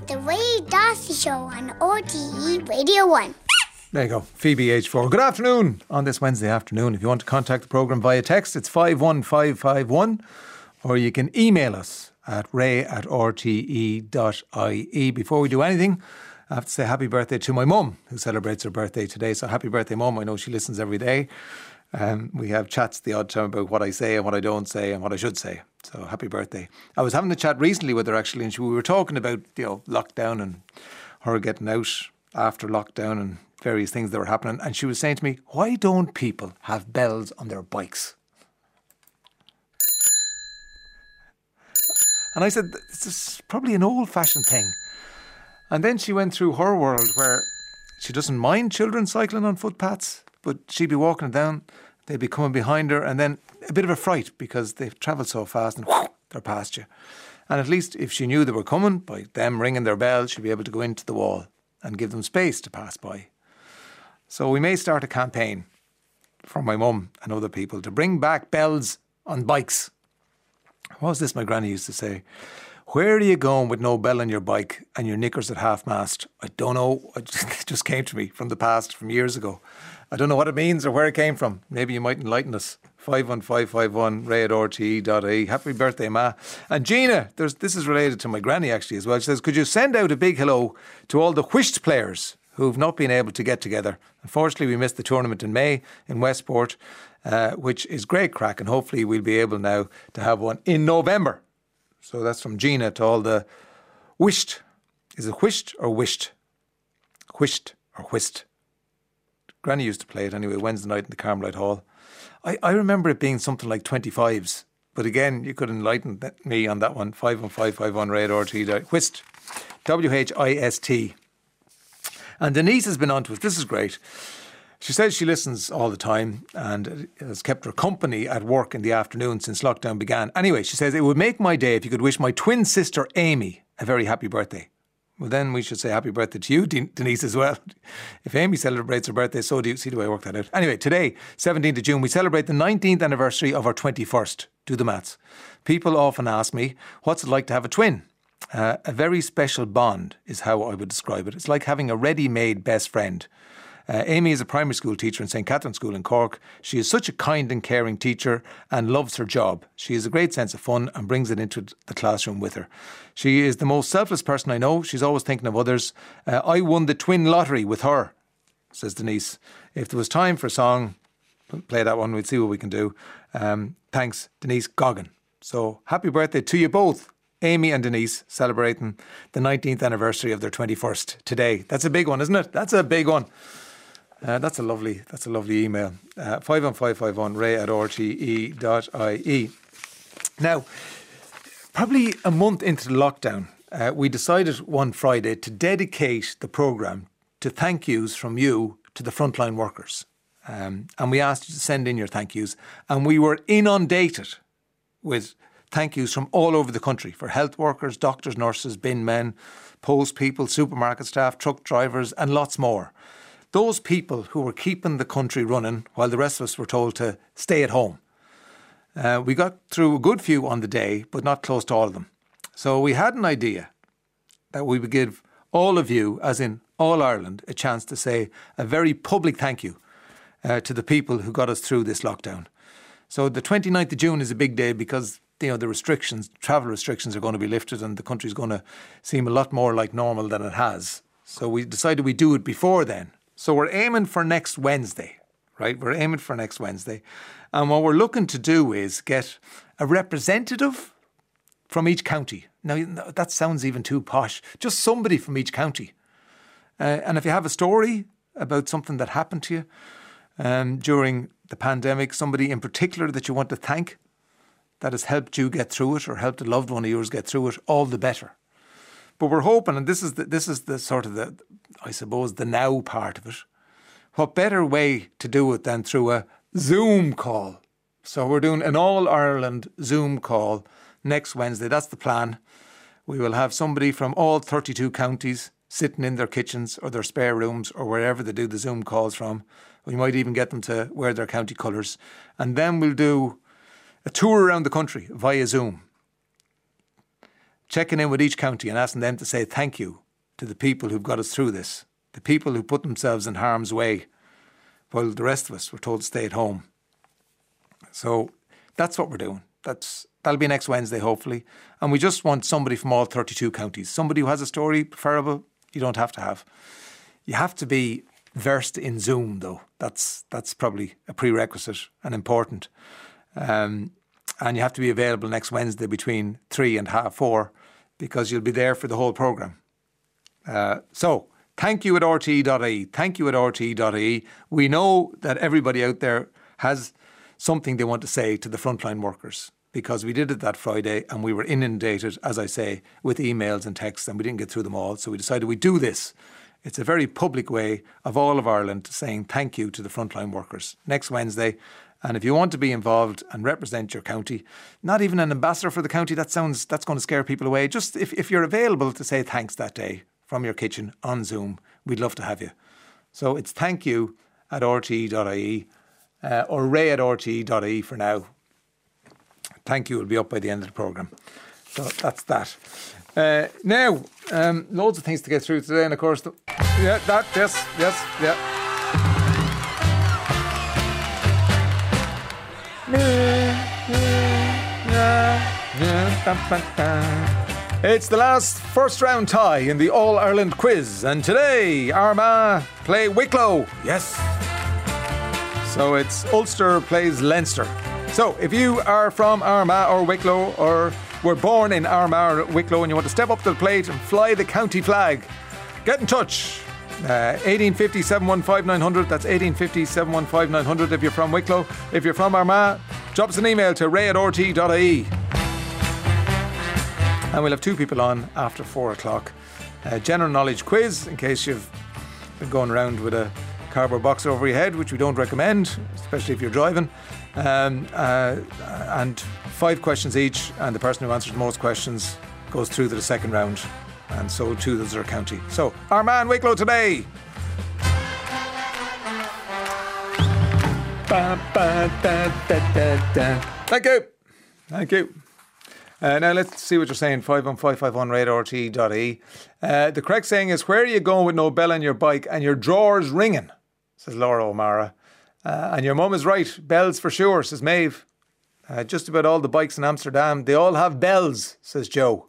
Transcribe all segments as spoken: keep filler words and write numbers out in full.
The Ray Darcy Show on R T E Radio one. There you go, Phoebe, age four. Good afternoon on this Wednesday afternoon. If you want to contact the programme via text, it's five one five five one, or you can email us at ray at r t e dot i e. Before we do anything, I have to say happy birthday to my mum, who celebrates her birthday today. So happy birthday, Mum. I know she listens every day. Um, we have chats the odd time about what I say and what I don't say and what I should say. So happy birthday. I was having a chat recently with her actually, and she, we were talking about, you know, lockdown and her getting out after lockdown and various things that were happening. And she was saying to me, why don't people have bells on their bikes? And I said, this is probably an old-fashioned thing. And then she went through her world where she doesn't mind children cycling on footpaths, but she'd be walking down, they'd be coming behind her, and then a bit of a fright because they've travelled so fast and whoosh, they're past you. And at least if she knew they were coming, by them ringing their bell, she'd be able to go into the wall and give them space to pass by. So we may start a campaign for my mum and other people to bring back bells on bikes. What was this my granny used to say? Where are you going with no bell on your bike and your knickers at half-mast? I don't know. It just came to me from the past, from years ago. I don't know what it means or where it came from. Maybe you might enlighten us. five one five five one, ray at r t e dot i e. Happy birthday, Ma. And Gina, there's, this is related to my granny actually as well. She says, could you send out a big hello to all the whisht players who've not been able to get together? Unfortunately, we missed the tournament in May in Westport, uh, which is great crack, and hopefully we'll be able now to have one in November. So that's from Gina to all the whisht. Is it whisht or wished? Whisht or whist? Granny used to play it anyway, Wednesday night in the Carmelite Hall. I, I remember it being something like twenty-fives. But again, you could enlighten that, me on that one. five one five five one, ray at r t e. Whist. W H I S T. And Denise has been on to us. This is great. She says she listens all the time and has kept her company at work in the afternoon since lockdown began. Anyway, she says, it would make my day if you could wish my twin sister Amy a very happy birthday. Well, then we should say happy birthday to you, Denise, as well. If Amy celebrates her birthday, so do you. See the way I work that out. Anyway, today, seventeenth of June, we celebrate the nineteenth anniversary of our twenty-first. Do the maths. People often ask me, what's it like to have a twin? Uh, a very special bond is how I would describe it. It's like having a ready-made best friend. Uh, Amy is a primary school teacher in Saint Catherine's School in Cork. She is such a kind and caring teacher and loves her job. She has a great sense of fun and brings it into the classroom with her. She is the most selfless person I know. She's always thinking of others. Uh, I won the twin lottery with her, says Denise. If there was time for a song, play that one, we'd see what we can do. Um, thanks, Denise Goggin. So happy birthday to you both, Amy and Denise, celebrating the nineteenth anniversary of their twenty-first today. That's a big one, isn't it? That's a big one. Uh, that's a lovely, that's a lovely email. Uh, five one five five one, ray at r t e dot i e. Now, probably a month into the lockdown, uh, we decided one Friday to dedicate the programme to thank yous from you to the frontline workers. Um, and we asked you to send in your thank yous. And we were inundated with thank yous from all over the country for health workers, doctors, nurses, bin men, post people, supermarket staff, truck drivers, and lots more. Those people who were keeping the country running while the rest of us were told to stay at home. Uh, we got through a good few on the day, but not close to all of them. So we had an idea that we would give all of you, as in all Ireland, a chance to say a very public thank you uh, to the people who got us through this lockdown. So the twenty-ninth of June is a big day because, you know, the restrictions, travel restrictions are going to be lifted and the country's going to seem a lot more like normal than it has. So we decided we'd do it before then. So we're aiming for next Wednesday, right? We're aiming for next Wednesday. And what we're looking to do is get a representative from each county. Now, that sounds even too posh. Just somebody from each county. Uh, and if you have a story about something that happened to you um, during the pandemic, somebody in particular that you want to thank that has helped you get through it or helped a loved one of yours get through it, all the better. But we're hoping, and this is the, this is the sort of the, I suppose, the now part of it. What better way to do it than through a Zoom call? So we're doing an all-Ireland Zoom call next Wednesday. That's the plan. We will have somebody from all thirty-two counties sitting in their kitchens or their spare rooms or wherever they do the Zoom calls from. We might even get them to wear their county colours. And then we'll do a tour around the country via Zoom. checking in with each county and asking them to say thank you to the people who've got us through this, the people who put themselves in harm's way while the rest of us were told to stay at home. So that's what we're doing. That's That'll be next Wednesday, hopefully. And we just want somebody from all thirty-two counties. Somebody who has a story, preferable, you don't have to have. You have to be versed in Zoom, though. That's that's probably a prerequisite and important. Um, and you have to be available next Wednesday between three and half four, because you'll be there for the whole programme. Uh, so, thank you at R T E dot I E. Thank you at R T E dot I E. We know that everybody out there has something they want to say to the frontline workers, because we did it that Friday and we were inundated, as I say, with emails and texts, and we didn't get through them all. So we decided we'd do this. It's a very public way of all of Ireland saying thank you to the frontline workers next Wednesday. And if you want to be involved and represent your county, not even an ambassador for the county, that sounds that's going to scare people away. Just if, if you're available to say thanks that day from your kitchen on Zoom, we'd love to have you. So it's thank you at R T E dot I E uh, or ray at R T E dot I E for now. Thank you will be up by the end of the programme. So that's that. Uh, now, um, loads of things to get through today, and of course, the, yeah, that, yes, yes, yeah. It's the last first round tie in the All Ireland quiz, and today Armagh play Wicklow. Yes. So it's Ulster plays Leinster. So if you are from Armagh or Wicklow, or were born in Armagh or Wicklow, and you want to step up to the plate and fly the county flag, get in touch. Uh, eighteen fifty, seven one five, nine hundred. That's eighteen fifty, seven one five, nine hundred if you're from Wicklow. If you're from Armagh, drop us an email to ray at R T E dot I E. And we'll have two people on after four o'clock. Uh, general knowledge quiz, in case you've been going around with a cardboard box over your head, which we don't recommend, especially if you're driving. Um, uh, and five questions each, and the person who answers the most questions goes through to the second round, and so too does their county. So Armagh and Wicklow today. Ba, ba, da, da, da, da. Thank you. Thank you. Uh, now let's see what you're saying. five one five five one ray at R T E dot I E. Uh, the correct saying is, where are you going with no bell on your bike and your drawers ringing? Says Laura O'Mara. Uh, and your mum is right. Bells for sure, says Maeve. Uh, just about all the bikes in Amsterdam, they all have bells, says Joe.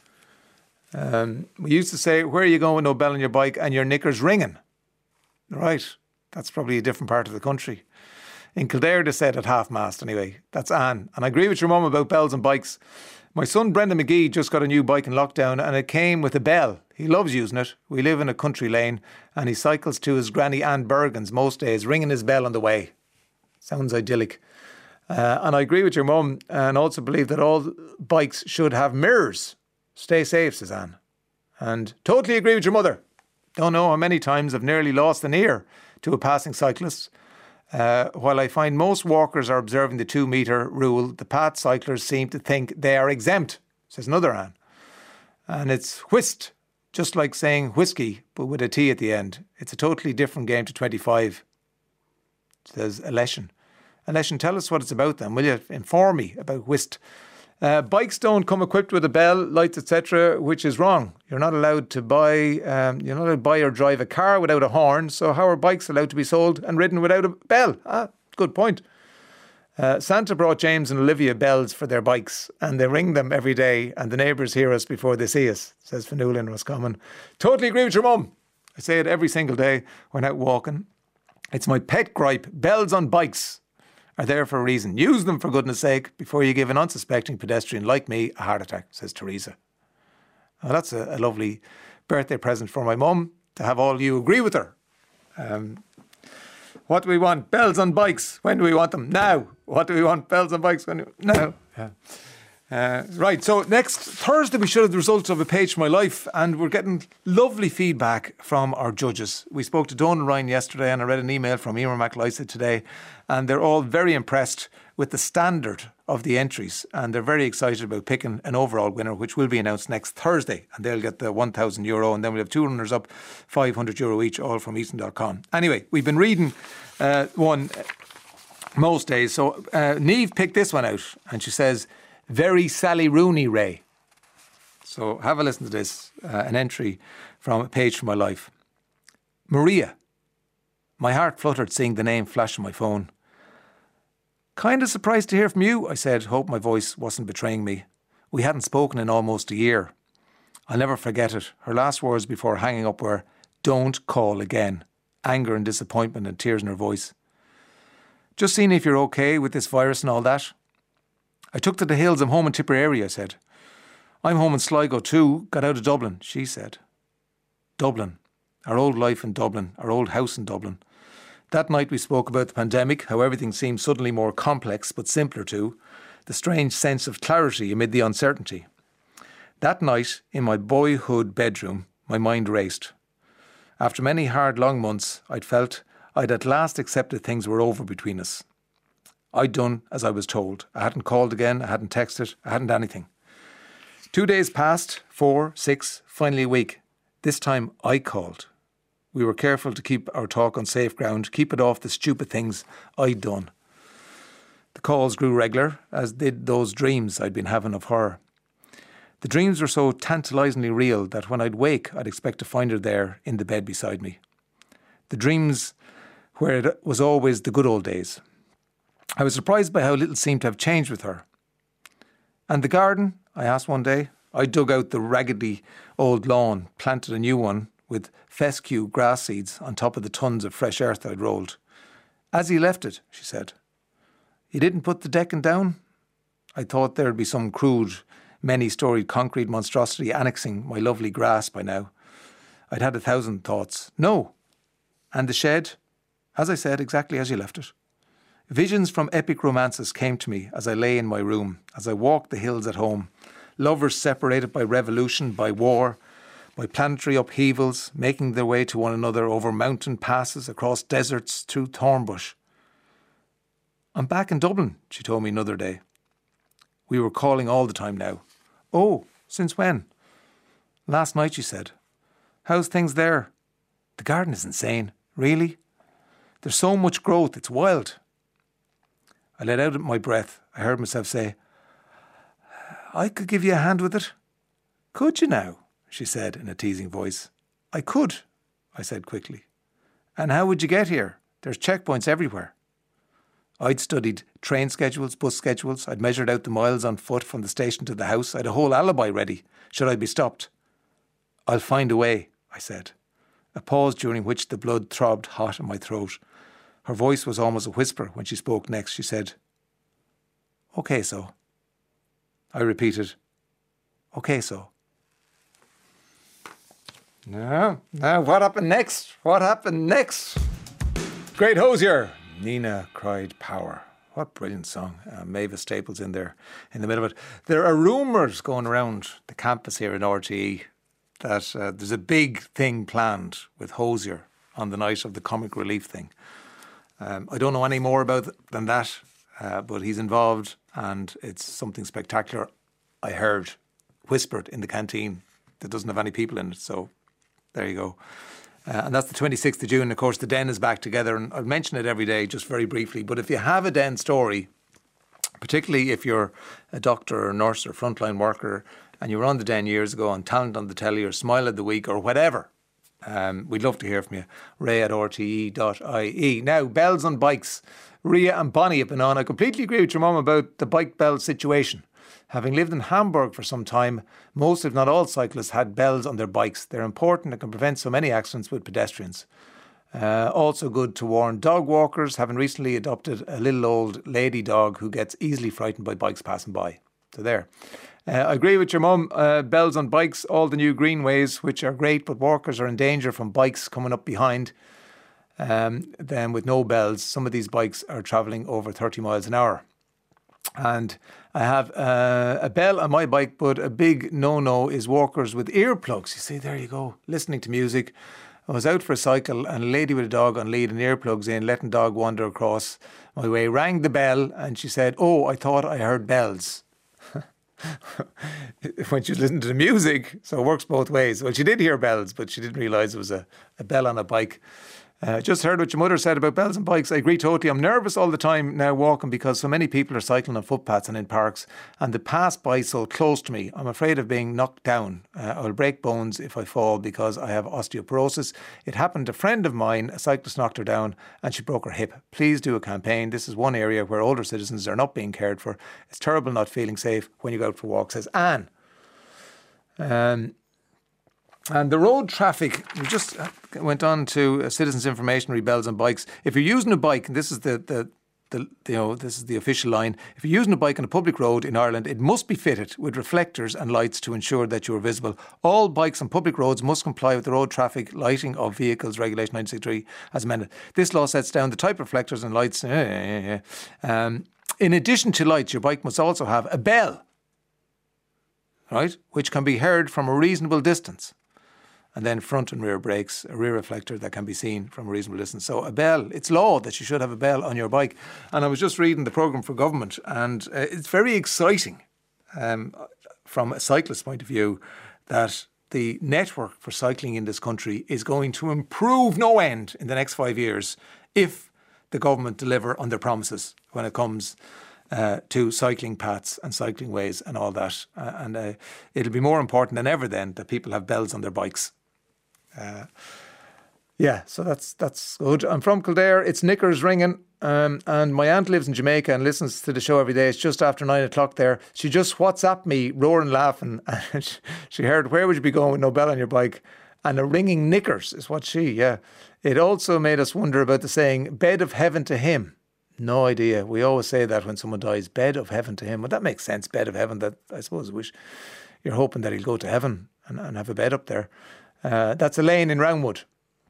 Um, we used to say, where are you going with no bell on your bike and your knickers ringing? Right. That's probably a different part of the country. In Kildare, they said at half-mast anyway. That's Anne. And I agree with your mum about bells and bikes. My son Brendan McGee just got a new bike in lockdown, and it came with a bell. He loves using it. We live in a country lane, and he cycles to his granny Anne Bergen's most days, ringing his bell on the way. Sounds idyllic. Uh, and I agree with your mum, and also believe that all bikes should have mirrors. Stay safe, says Anne. And totally agree with your mother. Don't know how many times I've nearly lost an ear to a passing cyclist. Uh, while I find most walkers are observing the two metre rule, the path cyclers seem to think they are exempt, says another Anne. And it's whist, just like saying whiskey, but with a T at the end. It's a totally different game to twenty-five, says Aleshin. Aleshin, tell us what it's about then, will you? Inform me about whist. Uh, bikes don't come equipped with a bell, lights, et cetera, which is wrong. You're not allowed to buy, um, you're not allowed to buy or drive a car without a horn. So how are bikes allowed to be sold and ridden without a bell? Ah, good point. Uh, Santa brought James and Olivia bells for their bikes, and they ring them every day, and the neighbours hear us before they see us, says Fanula in Roscommon. Totally agree with your mum. I say it every single day when out walking. It's my pet gripe. Bells on bikes are there for a reason. Use them, for goodness sake, before you give an unsuspecting pedestrian like me a heart attack, says Teresa. Well, that's a, a lovely birthday present for my mum, to have all you agree with her. Um, what do we want? Bells on bikes. When do we want them? Now. What do we want? Bells on bikes. When? Now. Yeah. Uh, right, so next Thursday we should have the results of A Page from My Life, and we're getting lovely feedback from our judges. We spoke to Dawn and Ryan yesterday, and I read an email from Emer MacLysa today, and they're all very impressed with the standard of the entries, and they're very excited about picking an overall winner, which will be announced next Thursday, and they'll get the one thousand euro, and then we'll have two runners up, five hundred euro each, all from Eaton dot com. Anyway, we've been reading uh, one most days, so uh, Niamh picked this one out, and she says, very Sally Rooney, Ray. So have a listen to this, uh, an entry from a page from my life. Maria. My heart fluttered seeing the name flash on my phone. Kind of surprised to hear from you, I said, hope my voice wasn't betraying me. We hadn't spoken in almost a year. I'll never forget it. Her last words before hanging up were, don't call again. Anger and disappointment and tears in her voice. Just seeing if you're okay with this virus and all that. I took to the hills. I'm home in Tipperary, I said. I'm home in Sligo too. Got out of Dublin, she said. Dublin. Our old life in Dublin. Our old house in Dublin. That night we spoke about the pandemic, how everything seemed suddenly more complex but simpler too. The strange sense of clarity amid the uncertainty. That night, in my boyhood bedroom, my mind raced. After many hard, long months, I'd felt I'd at last accepted things were over between us. I'd done as I was told. I hadn't called again, I hadn't texted, I hadn't anything. Two days passed, four, six, finally a week. This time I called. We were careful to keep our talk on safe ground, keep it off the stupid things I'd done. The calls grew regular, as did those dreams I'd been having of her. The dreams were so tantalisingly real that when I'd wake, I'd expect to find her there in the bed beside me. The dreams where it was always the good old days. I was surprised by how little seemed to have changed with her. And the garden, I asked one day. I dug out the raggedy old lawn, planted a new one with fescue grass seeds on top of the tons of fresh earth I'd rolled. As he left it, she said. You didn't put the decking down? I thought there'd be some crude, many-storied concrete monstrosity annexing my lovely grass by now. I'd had a thousand thoughts. No. And the shed? As I said, exactly as you left it. Visions from epic romances came to me as I lay in my room, as I walked the hills at home. Lovers separated by revolution, by war, by planetary upheavals, making their way to one another over mountain passes, across deserts, through thornbush. I'm back in Dublin, she told me another day. We were calling all the time now. Oh, since when? Last night, she said. How's things there? The garden is insane. Really? There's so much growth, it's wild. I let out my breath. I heard myself say, I could give you a hand with it. Could you now? She said in a teasing voice. I could, I said quickly. And how would you get here? There's checkpoints everywhere. I'd studied train schedules, bus schedules. I'd measured out the miles on foot from the station to the house. I'd a whole alibi ready, should I be stopped. I'll find a way, I said. A pause during which the blood throbbed hot in my throat. Her voice was almost a whisper when she spoke next. She said, OK, so. I repeated, OK, so. Now, now, what happened next? What happened next? Great Hosier. Nina cried power. What brilliant song. Uh, Mavis Staples in there in the middle of it. There are rumours going around the campus here in R T E that uh, there's a big thing planned with Hosier on the night of the comic relief thing. Um, I don't know any more about it than that, uh, but he's involved and it's something spectacular. I heard whispered in the canteen that doesn't have any people in it, so there you go. Uh, and that's the twenty-sixth of June. Of course, the Den is back together, and I'll mention it every day just very briefly. But if you have a Den story, particularly if you're a doctor or nurse or frontline worker and you were on the Den years ago on Talent on the Telly or Smile of the Week or whatever, um, we'd love to hear from you. Ray at r t e dot i e. Now, bells on bikes. Ria and Bonnie have been on. I completely agree with your mum about the bike bell situation. Having lived in Hamburg for some time, most if not all cyclists had bells on their bikes. They're important and can prevent so many accidents with pedestrians. Uh, also good to warn dog walkers, having recently adopted a little old lady dog who gets easily frightened by bikes passing by. So there. Uh, I agree with your mum. Uh, bells on bikes, all the new greenways, which are great, but walkers are in danger from bikes coming up behind. Um, then with no bells, some of these bikes are travelling over thirty miles an hour. And I have uh, a bell on my bike, but a big no-no is walkers with earplugs. You see, there you go, listening to music. I was out for a cycle and a lady with a dog on lead and earplugs in, letting dog wander across my way, rang the bell and she said, oh, I thought I heard bells. When she was listening to the music, so it works both ways. Well, she did hear bells, but she didn't realise it was a, a bell on a bike. Uh, just heard what your mother said about bells and bikes. I agree totally. I'm nervous all the time now walking because so many people are cycling on footpaths and in parks, and they pass by so close to me. I'm afraid of being knocked down. Uh, I'll break bones if I fall because I have osteoporosis. It happened to a friend of mine. A cyclist knocked her down and she broke her hip. Please do a campaign. This is one area where older citizens are not being cared for. It's terrible not feeling safe when you go out for walks, says Anne. Um... And the road traffic, we just went on to uh, citizens' information, re bells and bikes. If you're using a bike, and this is the, the, the, you know, this is the official line. If you're using a bike on a public road in Ireland, it must be fitted with reflectors and lights to ensure that you are visible. All bikes on public roads must comply with the road traffic lighting of vehicles regulation nine sixty-three as amended. This law sets down the type of reflectors and lights. Um, in addition to lights, your bike must also have a bell, right, which can be heard from a reasonable distance. And then front and rear brakes, a rear reflector that can be seen from a reasonable distance. So a bell, it's law that you should have a bell on your bike. And I was just reading the programme for government, and uh, it's very exciting um, from a cyclist's point of view that the network for cycling in this country is going to improve no end in the next five years if the government deliver on their promises when it comes Uh, to cycling paths and cycling ways and all that. Uh, and uh, it'll be more important than ever then that people have bells on their bikes. Uh, yeah, so that's that's good. I'm from Kildare. It's knickers ringing. Um, and my aunt lives in Jamaica and listens to the show every day. It's just after nine o'clock there. She just WhatsApped me, roaring, laughing. And she heard, where would you be going with no bell on your bike? And a ringing knickers is what she, yeah. It also made us wonder about the saying, bed of heaven to him. No idea. We always say that when someone dies, bed of heaven to him. Well, that makes sense, bed of heaven. That I suppose wish you're hoping that he'll go to heaven and, and have a bed up there. Uh, that's Elaine in Roundwood.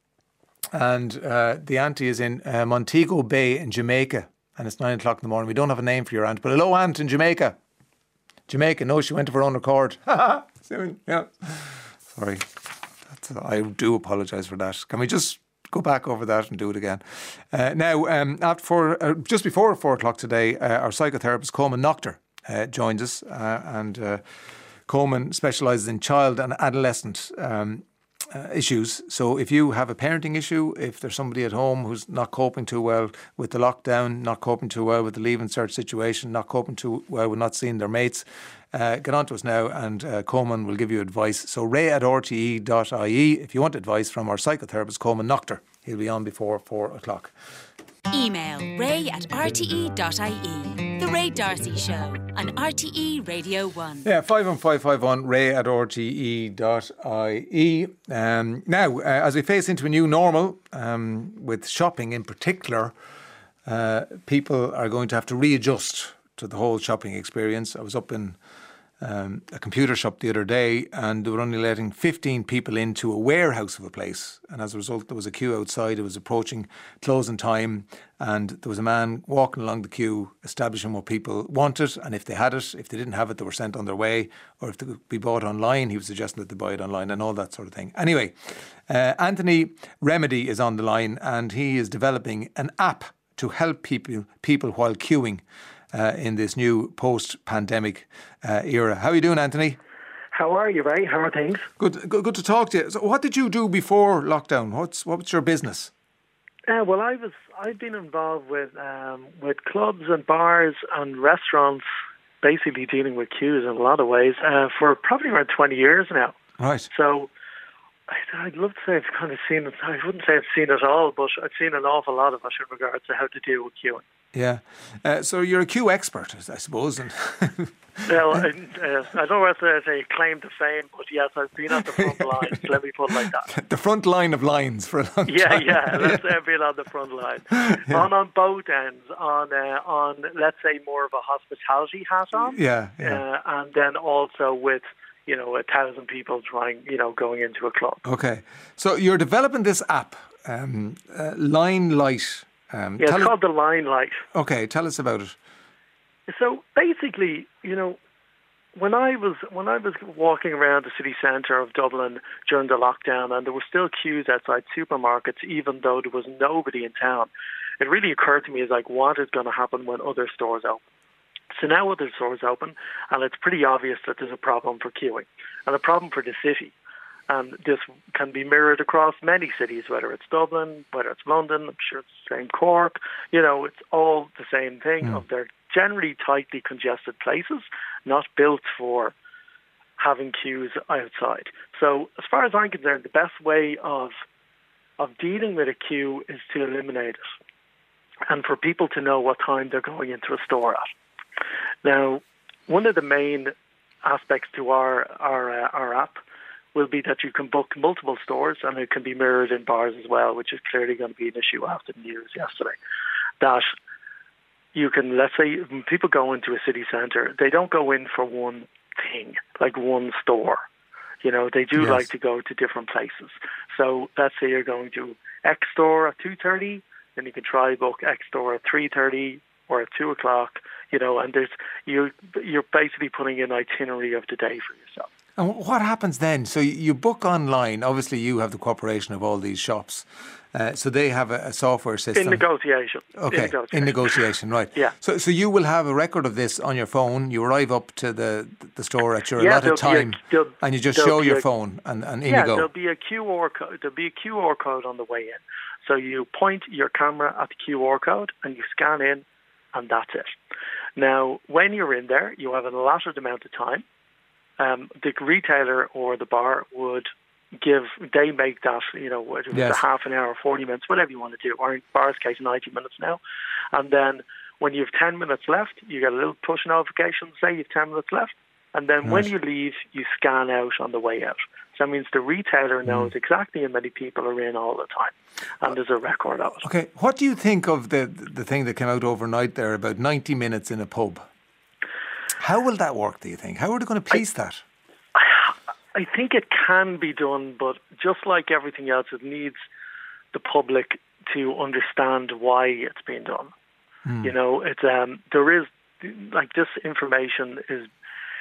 And uh, the auntie is in uh, Montego Bay in Jamaica. And it's nine o'clock in the morning. We don't have a name for your aunt, but hello, aunt in Jamaica. Jamaica, no, she went of her own accord. Soon, yeah. Sorry. That's, I do apologise for that. Can we just go back over that and do it again? Uh, now, um, after four, uh, just before four o'clock today, uh, our psychotherapist Coleman Noctor uh, joins us, uh, and uh, Coleman specialises in child and adolescent um, uh, issues. So, if you have a parenting issue, if there's somebody at home who's not coping too well with the lockdown, not coping too well with the leave and cert situation, not coping too well with not seeing their mates, Uh, get on to us now, and uh, Coleman will give you advice. So ray at r t e dot i e if you want advice from our psychotherapist Coleman Noctor. He'll be on before four o'clock. Email ray at r t e dot i e. The Ray D'Arcy Show on R T E Radio one. Yeah, five one five five one, ray at r t e dot i e. Um, now, uh, as we face into a new normal, um, with shopping in particular, uh, people are going to have to readjust to the whole shopping experience. I was up in um, a computer shop the other day, and they were only letting fifteen people into a warehouse of a place. And as a result, there was a queue outside. It was approaching closing time, and there was a man walking along the queue, establishing what people wanted. And if they had it, if they didn't have it, they were sent on their way. Or if they could be bought online, he was suggesting that they buy it online and all that sort of thing. Anyway, uh, Anthony Remedy is on the line, and he is developing an app to help people people while queuing Uh, in this new post-pandemic uh, era. How are you doing, Anthony? How are you, Ray? How are things? Good, good, good to talk to you. So, what did you do before lockdown? What's what's your business? Uh, well, I was I've been involved with um, with clubs and bars and restaurants, basically dealing with queues in a lot of ways uh, for probably around twenty years now. Right. So I'd love to say I've kind of seen it. I wouldn't say I've seen it all, but I've seen an awful lot of it in regards to how to deal with queuing. Yeah. Uh, so you're a queue expert, I suppose. And well, I, uh, I don't know whether to claim to fame, but yes, I've been at the front lines. Let me put it like that. The front line of lines for a long yeah, time. Yeah, yeah. Let's uh, been on the front line. Yeah. On on both ends. On uh, on let's say more of a hospitality hat on. Yeah, yeah. Uh, and then also with, you know, a thousand people trying, you know, going into a club. Okay. So you're developing this app, um, uh, Line Light. Um, yeah, it's called the Line Light. Okay, tell us about it. So basically, you know, when I was when I was walking around the city centre of Dublin during the lockdown, and there were still queues outside supermarkets, even though there was nobody in town, it really occurred to me as like, what is going to happen when other stores open? So now other stores open, and it's pretty obvious that there's a problem for queuing and a problem for the city. And this can be mirrored across many cities, whether it's Dublin, whether it's London, I'm sure it's the same, Cork. You know, it's all the same thing. Mm. Of they're generally tightly congested places, not built for having queues outside. So as far as I'm concerned, the best way of of dealing with a queue is to eliminate it, and for people to know what time they're going into a store at. Now, one of the main aspects to our our, uh, our app will be that you can book multiple stores, and it can be mirrored in bars as well, which is clearly going to be an issue after the news yesterday. That you can, let's say, when people go into a city centre, they don't go in for one thing, like one store. You know, they do Yes. like to go to different places. So let's say you're going to X store at two thirty, then you can try book X store at three thirty or at two o'clock, you know, and there's you you're basically putting an itinerary of the day for yourself. And what happens then? So you- you book online. Obviously, you have the cooperation of all these shops. Uh, so they have a, a software system. In negotiation. Okay, In negotiation, in negotiation, right. Yeah. So so you will have a record of this on your phone. You arrive up to the the store at your Yeah, allotted there'll be a- time, there'll- and you just there'll show be your a- phone, and, and in Yeah, you go. there'll be a Q R code. There'll be a Q R code on the way in. So you point your camera at the Q R code and you scan in, and that's it. Now, when you're in there, you have an allotted amount of time. Um, the retailer or the bar would give, they make that, you know, whether it's Yes. a half an hour, forty minutes, whatever you want to do, or in bar's case, ninety minutes now. And then when you have ten minutes left, you get a little push notification, say you have ten minutes left. And then when Right. you leave, you scan out on the way out. So that means the retailer knows exactly how many people are in all the time. And there's a record of it. Okay, what do you think of the the thing that came out overnight there about ninety minutes in a pub? How will that work, do you think? How are they going to police that? I think it can be done, but just like everything else, it needs the public to understand why it's being done. Hmm. You know, it's um, there is like this information is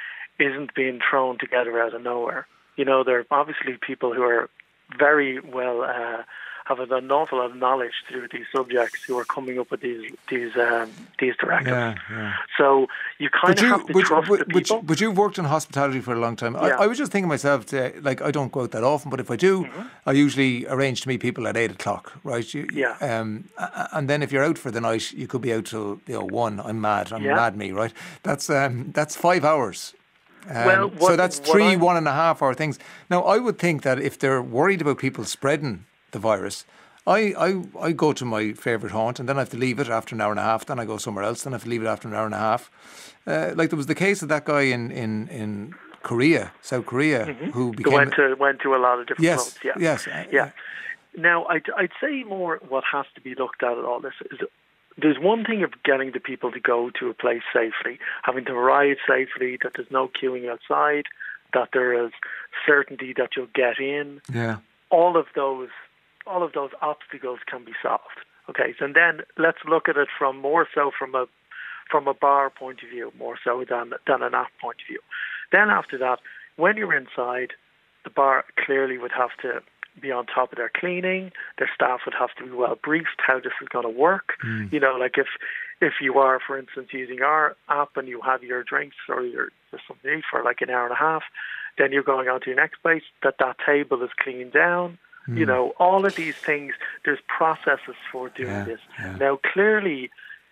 isn't being thrown together out of nowhere. You know, there are obviously people who are very well uh, have an awful lot of knowledge through these subjects who are coming up with these these um, these directives. Yeah, yeah. So you kind But, of you, have to but, trust but, the but, people. but you've worked in hospitality for a long time. I, Yeah. I was just thinking myself, to, like, I don't go out that often, but if I do, Mm-hmm. I usually arrange to meet people at eight o'clock, right? You, Yeah. Um, a- and then if you're out for the night, you could be out till, you know, one. I'm mad. I'm Yeah. mad me, right? That's um, that's five hours. Um, Well, so what- that's what three I'm- one and a half hour things. Now, I would think that if they're worried about people spreading the virus, I, I, I go to my favourite haunt and then I have to leave it after an hour and a half. Then I go somewhere else. Then I have to leave it after an hour and a half. Uh, like there was the case of that guy in, in, in Korea, South Korea, who Who became... went to went to a lot of different Yes, clubs. Yeah. yes. uh, Yeah. Now, I'd, I'd say more what has to be looked at at all this is there's one thing of getting the people to go to a place safely, having to arrive safely, that there's no queuing outside, that there is certainty that you'll get in. Yeah. All of those, all of those obstacles can be solved. Okay, so then let's look at it from more so from a from a bar point of view, more so than than an app point of view. Then after that, when you're inside, the bar clearly would have to be on top of their cleaning. Their staff would have to be well briefed how this is going to work. Mm. You know, like if if you are, for instance, using our app and you have your drinks or your or something to eat for like an hour and a half, then you're going on to your next place, that that table is cleaned down. Mm. You know, all of these things, there's processes for doing Yeah, this. yeah. Now, clearly,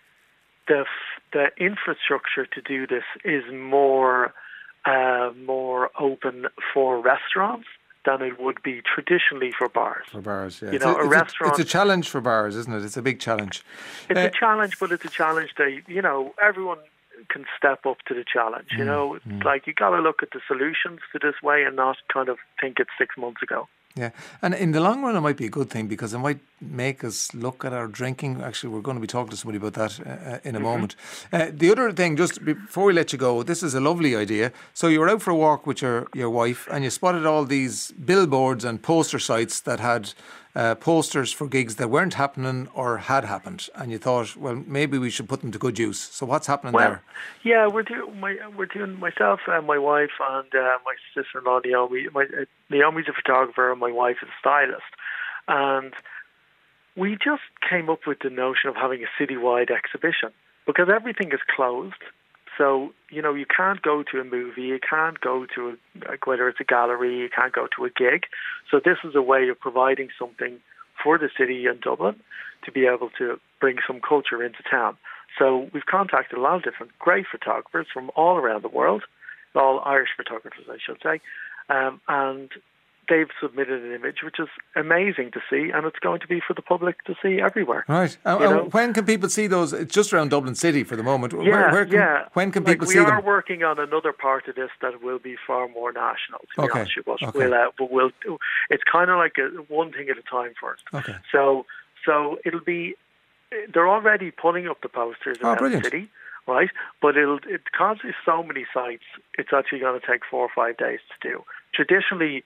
the f- the infrastructure to do this is more uh, more open for restaurants than it would be traditionally for bars. For bars, yeah. You It's know, a, a it's restaurant- A, it's a challenge for bars, isn't it? It's a big challenge. It's Uh, a challenge, but it's a challenge that, you know, everyone can step up to the challenge. You know, it's like you got to look at the solutions to this way and not kind of think it's six months ago. Yeah, and in the long run, it might be a good thing because it might make us look at our drinking. Actually, we're going to be talking to somebody about that uh, in a moment. Uh, the other thing, just before we let you go, this is a lovely idea. So you were out for a walk with your, your wife and you spotted all these billboards and poster sites that had uh, posters for gigs that weren't happening or had happened. And you thought, well, maybe we should put them to good use. So what's happening Well, there? yeah, we're doing my we're doing myself and my wife and uh, my sister-in-law Naomi. My uh, Naomi's a photographer and my wife is a stylist, and we just came up with the notion of having a citywide exhibition because everything is closed. So, you know, you can't go to a movie, you can't go to, a, like, whether it's a gallery, you can't go to a gig. So this is a way of providing something for the city and Dublin to be able to bring some culture into town. So we've contacted a lot of different great photographers from all around the world, all Irish photographers, I should say, um, and they've submitted an image which is amazing to see, and it's going to be for the public to see everywhere. Right. And, and when can people see those? It's just around Dublin City for the moment. Yeah, where, where can, yeah. When can like people we see them? We are working on another part of this that will be far more national, to okay. be honest with you. But okay. we'll, uh, but we'll, it's kind of like a, one thing at a time first. Okay. So, so it'll be, they're already putting up the posters oh, around brilliant. the city, right? But it'll, it, because there's so many sites, it's actually going to take four or five days to do. Traditionally,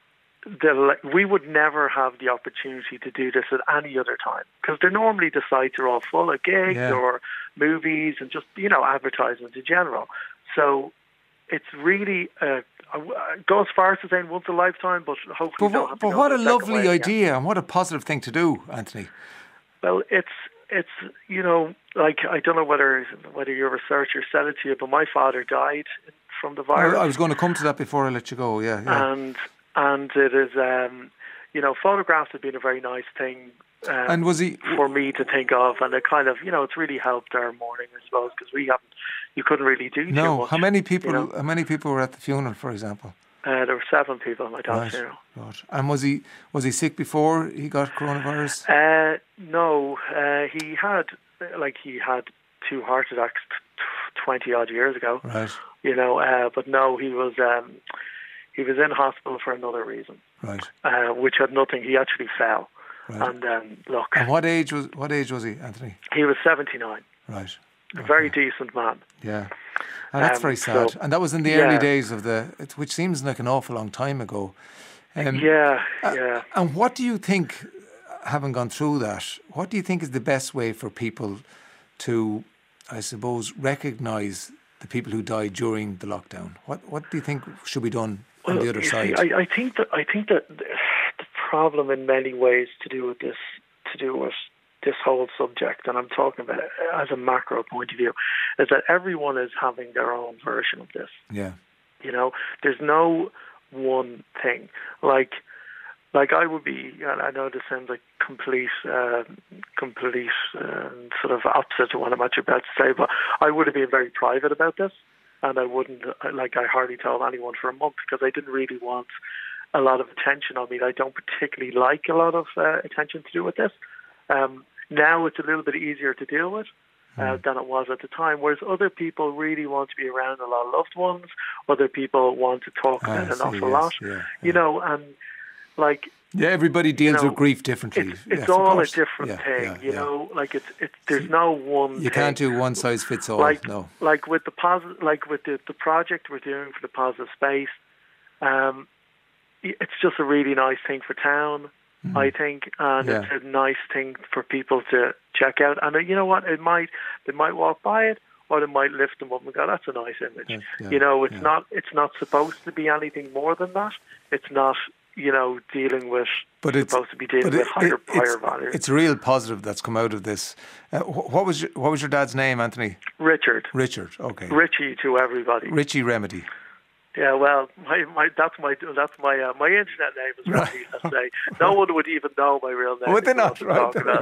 The, we would never have the opportunity to do this at any other time because they're normally the sites are all full of gigs yeah. or movies and just, you know, advertisements in general. So it's really uh, go as far as to saying once a lifetime, but hopefully but, don't have to but go what the a second lovely way idea again. And what a positive thing to do, Anthony. Well, it's it's you know, like, I don't know whether whether your researcher said it to you, but my father died from the virus. I, I was going to come to that before I let you go. Yeah, yeah. And and it is, um, you know, photographs have been a very nice thing. Um, and was he for me to think of, and it kind of, you know, it's really helped our mourning, I suppose, because we haven't, you couldn't really do no. too much. How many people? You know? How many people were at the funeral, for example? Uh, there were seven people at my dad's right. funeral. Right. And was he was he sick before he got coronavirus? Uh, no, uh, he had like he had two heart attacks twenty odd years ago. Right. You know, uh, but no, he was um, he was in hospital for another reason. Right. Uh, which had nothing. He actually fell. Right. And um, look. And what age was what age was he, Anthony? He was seventy-nine. Right. A very decent man. Yeah. And that's um, very sad. So, and that was in the yeah. early days of the, which seems like an awful long time ago. Um, yeah, uh, yeah. And what do you think, having gone through that, what do you think is the best way for people to, I suppose, recognise the people who died during the lockdown? What What do you think should be done on well, the other you side? See, I, I think that I think that the problem in many ways to do with this, to do with this whole subject, and I'm talking about it as a macro point of view, is that everyone is having their own version of this. Yeah. You know, there's no one thing. Like, like I would be, and I know this sounds like complete, uh, complete uh, sort of opposite to what I'm actually about to say, but I would have been very private about this, and I wouldn't, like, I hardly told anyone for a month because I didn't really want a lot of attention on me. I don't particularly like a lot of uh, attention to do with this. Um, now it's a little bit easier to deal with uh, mm. than it was at the time, whereas other people really want to be around a lot of loved ones. Other people want to talk ah, about an see, awful yes, lot, yeah, yeah. you know, and like... Yeah, everybody deals you know, with grief differently. It's, it's yes, all a different yeah, thing, yeah, you yeah. know, like it's, it's, there's no one You thing. can't do one size fits all, like, no. Like with the posi- like with the, the project we're doing for the Positive Space, um, it's just a really nice thing for town, mm. I think, and yeah. it's a nice thing for people to check out. And uh, you know what? It might they might walk by it, or they might lift them up and go, "That's a nice image." Yeah, yeah, you know, it's yeah. not it's not supposed to be anything more than that. It's not, you know, dealing with. But it's supposed to be dealing but with it, higher it, higher it's, values. It's a real positive that's come out of this. Uh, wh- what was your, what was your dad's name, Anthony? Richard. Richard. Okay. Richie to everybody. Richie Remedy. Yeah, well, my, my that's my that's my uh, my internet name is Richie. Let's say no one would even know my real name. Would they not? Right.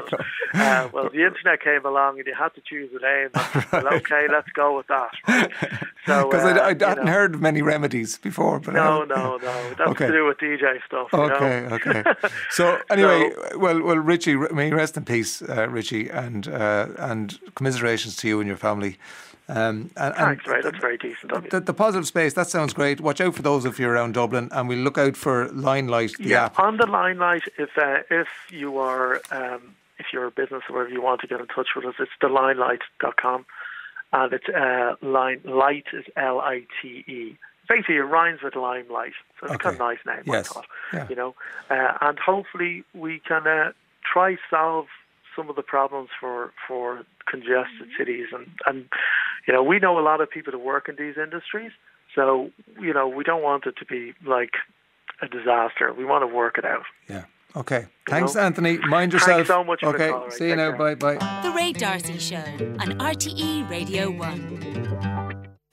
Uh, well, the internet came along and you had to choose a name. And, well, okay, let's go with that. Right? So because uh, I, I hadn't know. heard of many remedies before, but no, I, no, no, that's okay. to do with D J stuff. Okay, you know? okay. So anyway, so, well, well, Richie, may you rest in peace, uh, Richie, and uh, and commiserations to you and your family. Um, and, Thanks, and right, that's very decent of you. The, the Positive Space, that sounds great. Watch out for those if you're around Dublin, and we'll look out for Limelight, the yeah, app. On the Limelight, if uh, if you are um, if you're a business or if you want to get in touch with us, it's the limelight dot com, and it's uh, line light is L I T E. Basically, it rhymes with limelight, so it's Okay. kind of a nice name. Yes. I thought, Yeah. you know, uh, and hopefully we can uh, try solve some of the problems for for congested cities, and and you know, we know a lot of people that work in these industries, so you know, we don't want it to be like a disaster. We want to work it out. Yeah. Okay. Thanks, know? Anthony. Mind yourself. Thanks so much for okay. the call. Right? See you Take now. care. Bye bye. The Ray D'Arcy Show on R T E Radio one.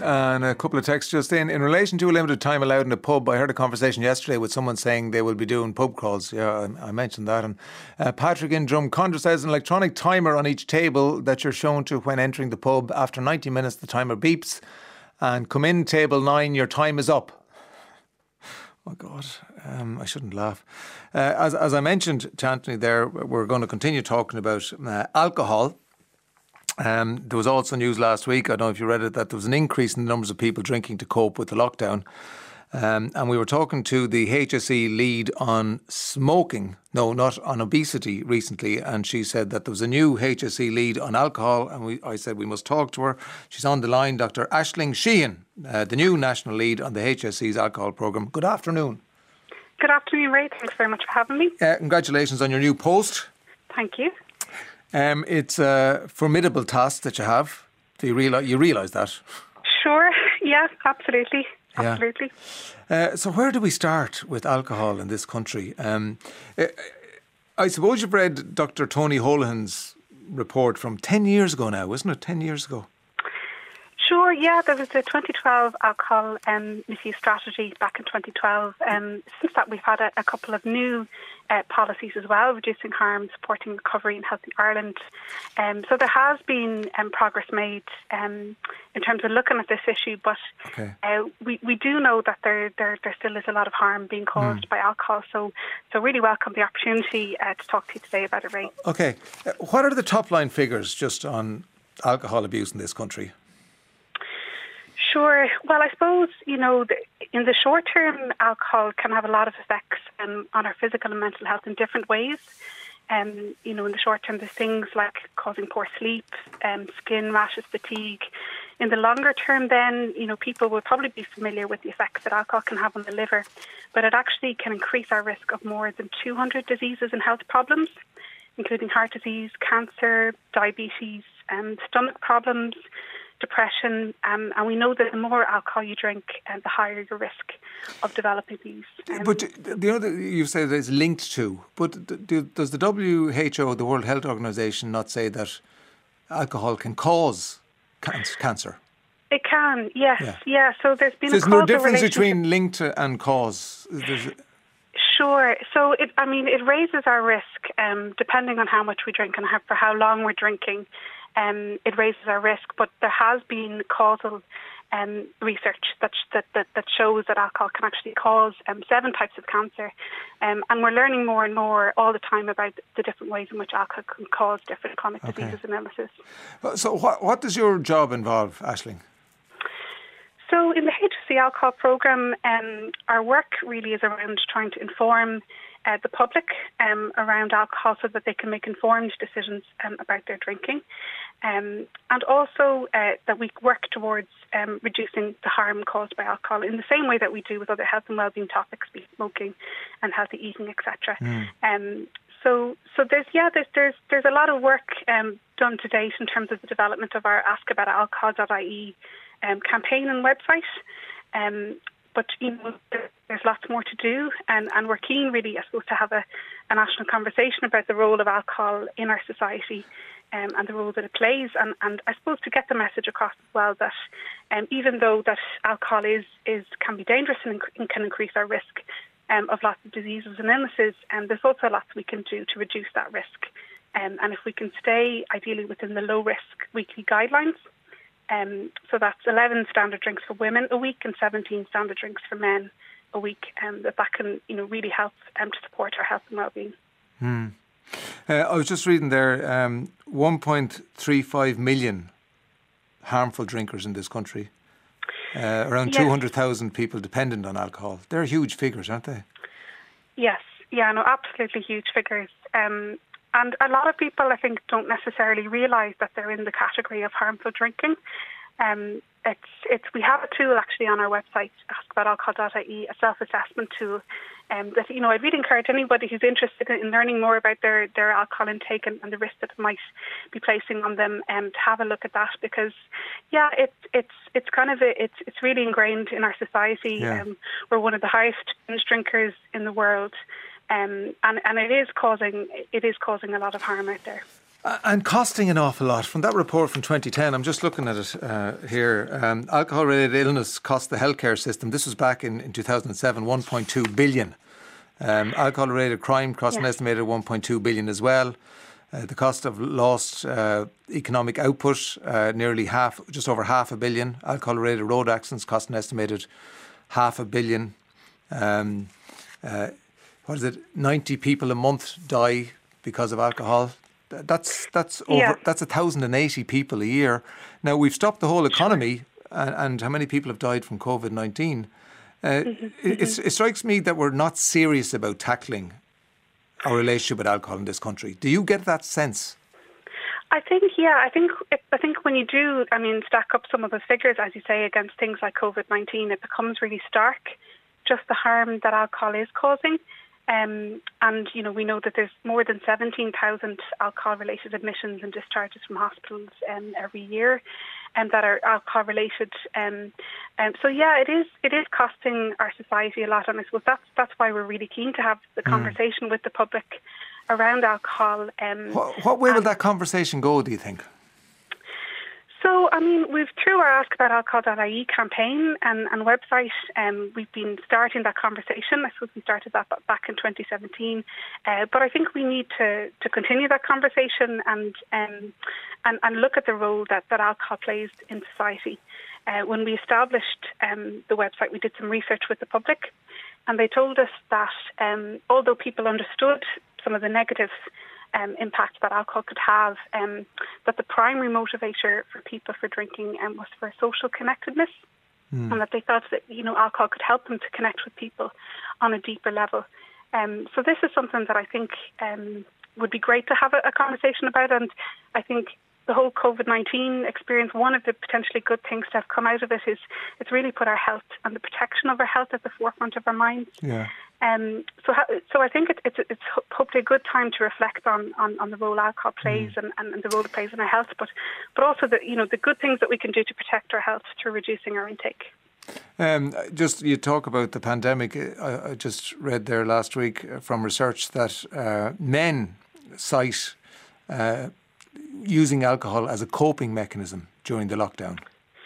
And a couple of texts just in. In relation to a limited time allowed in a pub, I heard a conversation yesterday with someone saying they will be doing pub crawls. Yeah, I, I mentioned that. And uh, Patrick in Drum Condra says an electronic timer on each table that you're shown to when entering the pub. After ninety minutes, the timer beeps. And come in, table nine, your time is up. Oh, God, um, I shouldn't laugh. Uh, as, as I mentioned to Anthony there, we're going to continue talking about uh, alcohol. Um, there was also news last week, I don't know if you read it, that there was an increase in the numbers of people drinking to cope with the lockdown. Um, and we were talking to the H S E lead on smoking, no, not on obesity recently. And she said that there was a new H S E lead on alcohol. And we, I said we must talk to her. She's on the line, Doctor Aisling Sheehan, uh, the new national lead on the H S E's alcohol programme. Good afternoon. Good afternoon, Ray. Thanks very much for having me. Uh, congratulations on your new post. Thank you. Um, it's a formidable task that you have. Do you realise, you realise that? Sure. Yeah, absolutely. Absolutely. Yeah. Uh, so where do we start with alcohol in this country? Um, I suppose you've read Doctor Tony Holohan's report from ten years ago now, isn't it? ten years ago. Sure, yeah, there was the twenty twelve alcohol um, misuse strategy back in twenty twelve. Um, since that, we've had a, a couple of new uh, policies as well, reducing harm, supporting recovery in Healthy Ireland. Um, so there has been um, progress made um, in terms of looking at this issue, but okay. uh, we, we do know that there, there there still is a lot of harm being caused mm. by alcohol. So so really welcome the opportunity uh, to talk to you today about it, Ray. Okay, uh, what are the top line figures just on alcohol abuse in this country? Sure. Well, I suppose, you know, in the short term, alcohol can have a lot of effects um, on our physical and mental health in different ways. Um, you know, in the short term, there's things like causing poor sleep, um, skin rashes, fatigue. In the longer term, then, you know, people will probably be familiar with the effects that alcohol can have on the liver, but it actually can increase our risk of more than two hundred diseases and health problems, including heart disease, cancer, diabetes, um, stomach problems, depression, um, and we know that the more alcohol you drink, uh, the higher your risk of developing these. Um, but the other you say that it's linked to, but do, does the W H O, the World Health Organization, not say that alcohol can cause cancer? It can, yes, yeah. yeah. So there's been so a there's no difference between linked and cause. There's Sure. So, it, I mean, it raises our risk um, depending on how much we drink and how, for how long we're drinking. Um, it raises our risk, but there has been causal um, research that, that that that shows that alcohol can actually cause um, seven types of cancer, um, and we're learning more and more all the time about the different ways in which alcohol can cause different chronic okay. diseases and illnesses. So, what what does your job involve, Aisling? So, in the H S E alcohol programme, um, our work really is around trying to inform Uh, the public um, around alcohol so that they can make informed decisions um, about their drinking. Um, and also uh, that we work towards um, reducing the harm caused by alcohol in the same way that we do with other health and wellbeing topics, be smoking and healthy eating, et cetera. Mm. Um, so, so there's yeah, there's there's there's a lot of work um, done to date in terms of the development of our ask about alcohol dot I E um, campaign and website. Um, But, you know, there's lots more to do, and, and we're keen, really, I suppose, to have a, a national conversation about the role of alcohol in our society um, and the role that it plays, and, and I suppose to get the message across as well that um, even though that alcohol is, is can be dangerous and, inc- and can increase our risk um, of lots of diseases and illnesses, and there's also lots we can do to reduce that risk. Um, and if we can stay, ideally, within the low-risk weekly guidelines, Um, so that's eleven standard drinks for women a week and seventeen standard drinks for men a week. Um, that that can, you know, really help um, to support our health and well-being. Hmm. Uh, I was just reading there, um, one point three five million harmful drinkers in this country. Uh, around yes. two hundred thousand people dependent on alcohol. They're huge figures, aren't they? Yes. Yeah. No. Absolutely huge figures. Um, And a lot of people, I think, don't necessarily realise that they're in the category of harmful drinking. Um, it's it's we have a tool actually on our website, ask about alcohol dot I E, a self-assessment tool. Um, that you know, I'd really encourage anybody who's interested in learning more about their, their alcohol intake and, and the risk that it might be placing on them, um, to have a look at that, because, yeah, it's it's it's kind of a, it's it's really ingrained in our society. Yeah. Um, we're one of the highest binge drinkers in the world. Um, and, and it is causing it is causing a lot of harm out there. And costing an awful lot. From that report from twenty ten, I'm just looking at it uh, here. Um, alcohol-related illness cost the healthcare system. This was back in, in two thousand seven, one point two billion. Um, alcohol-related crime cost yeah. an estimated one point two billion as well. Uh, the cost of lost uh, economic output, uh, nearly half, just over half a billion. Alcohol-related road accidents cost an estimated half a billion. Um, uh, what is it? ninety people a month die because of alcohol. That's that's over. Yeah. That's one thousand eighty people a year. Now we've stopped the whole economy, and, and how many people have died from COVID nineteen? Uh, mm-hmm. it, it, it strikes me that we're not serious about tackling our relationship with alcohol in this country. Do you get that sense? I think, yeah, I think I think when you do, I mean, stack up some of the figures, as you say, against things like COVID nineteen, it becomes really stark, just the harm that alcohol is causing. Um, and, you know, we know that there's more than seventeen thousand alcohol-related admissions and discharges from hospitals um, every year and um, that are alcohol-related. Um, um, so, yeah, it is it is costing our society a lot. And I suppose that's, that's why we're really keen to have the conversation mm. with the public around alcohol. Um, what, what way will that conversation go, do you think? So, I mean, we've, through our ask about alcohol dot I E campaign and, and website, um, we've been starting that conversation. I suppose we started that back in twenty seventeen. Uh, but I think we need to, to continue that conversation and, um, and and look at the role that, that alcohol plays in society. Uh, when we established um, the website, we did some research with the public, and they told us that um, although people understood some of the negatives Um, impact that alcohol could have, um, that the primary motivator for people for drinking um, was for social connectedness, mm. and that they thought that, you know, alcohol could help them to connect with people on a deeper level. Um, so this is something that I think um, would be great to have a, a conversation about, and I think the whole COVID nineteen experience, one of the potentially good things to have come out of it is it's really put our health and the protection of our health at the forefront of our minds. Yeah. Um, so, so I think it, it's it's hopefully a good time to reflect on, on, on the role alcohol plays mm. and, and, and the role it plays in our health, but but also the you know the good things that we can do to protect our health through reducing our intake. Um, just you talk about the pandemic. I, I just read there last week from research that uh, men cite uh, using alcohol as a coping mechanism during the lockdown.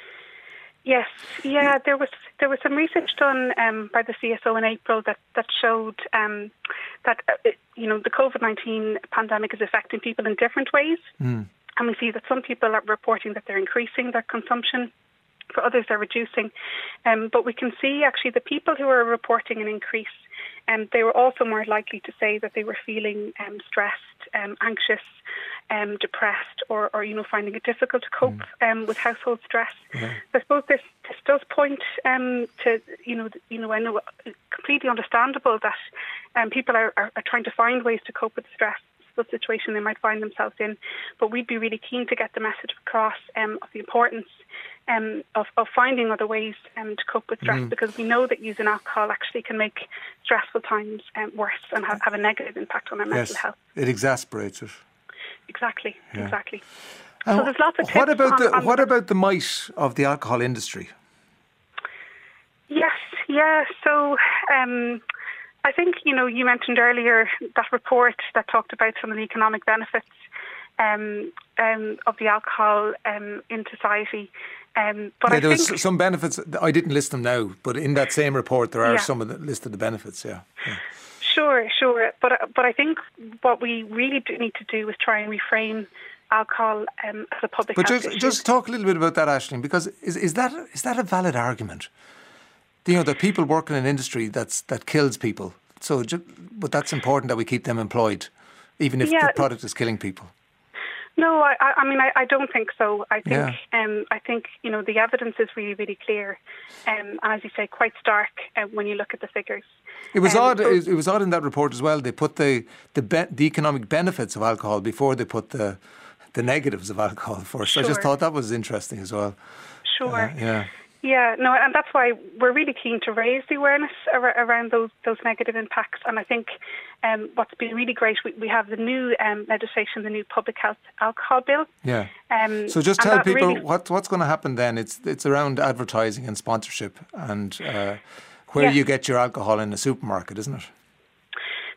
Yes, yeah, there was there was some research done um, by the C S O in April that that showed um, that uh, it, you know the COVID nineteen pandemic is affecting people in different ways, mm. and we see that some people are reporting that they're increasing their consumption, for others they're reducing, um, but we can see actually the people who are reporting an increase, and um, they were also more likely to say that they were feeling um, stressed, um, anxious, um, depressed, or, or you know finding it difficult to cope mm. um, with household stress. Yeah. So I suppose this, this does point um, to you know you know I know completely understandable that um, people are, are, are trying to find ways to cope with the stress situation they might find themselves in, but we'd be really keen to get the message across um, of the importance um, of, of finding other ways um, to cope with stress, mm. because we know that using alcohol actually can make stressful times um, worse and have, have a negative impact on our mental yes, health. It exasperates it. Exactly, yeah. exactly. And so there's lots of tips what about on, the on what the, about the might of the alcohol industry? Yes, yeah. So um, I think you know you mentioned earlier that report that talked about some of the economic benefits um, um, of the alcohol um, in society. Um, but yeah, I there think was some benefits. I didn't list them now, but in that same report there are yeah. some of the listed the benefits. Yeah. yeah. Sure, sure. But but I think what we really do need to do is try and reframe alcohol um, as a public but health just, issue. just talk a little bit about that, Aisling, because is is that is that a valid argument? You know, that people work in an industry that's that kills people. So, just, but that's important that we keep them employed, even if yeah. the product is killing people. No, I, I mean, I, I don't think so. I think, yeah. um, I think, you know, the evidence is really, really clear, um, and as you say, quite stark uh, when you look at the figures. It was um, odd. so It was odd in that report as well. They put the the, be, the economic benefits of alcohol before they put the the negatives of alcohol first. Sure. I just thought that was interesting as well. Sure. Uh, yeah. Yeah, no, and that's why we're really keen to raise the awareness ar- around those those negative impacts. And I think um, what's been really great, we, we have the new um, legislation, the new public health alcohol bill. Yeah. Um, so just tell people really what what's going to happen then. It's it's around advertising and sponsorship and uh, where yeah. you get your alcohol in the supermarket, isn't it?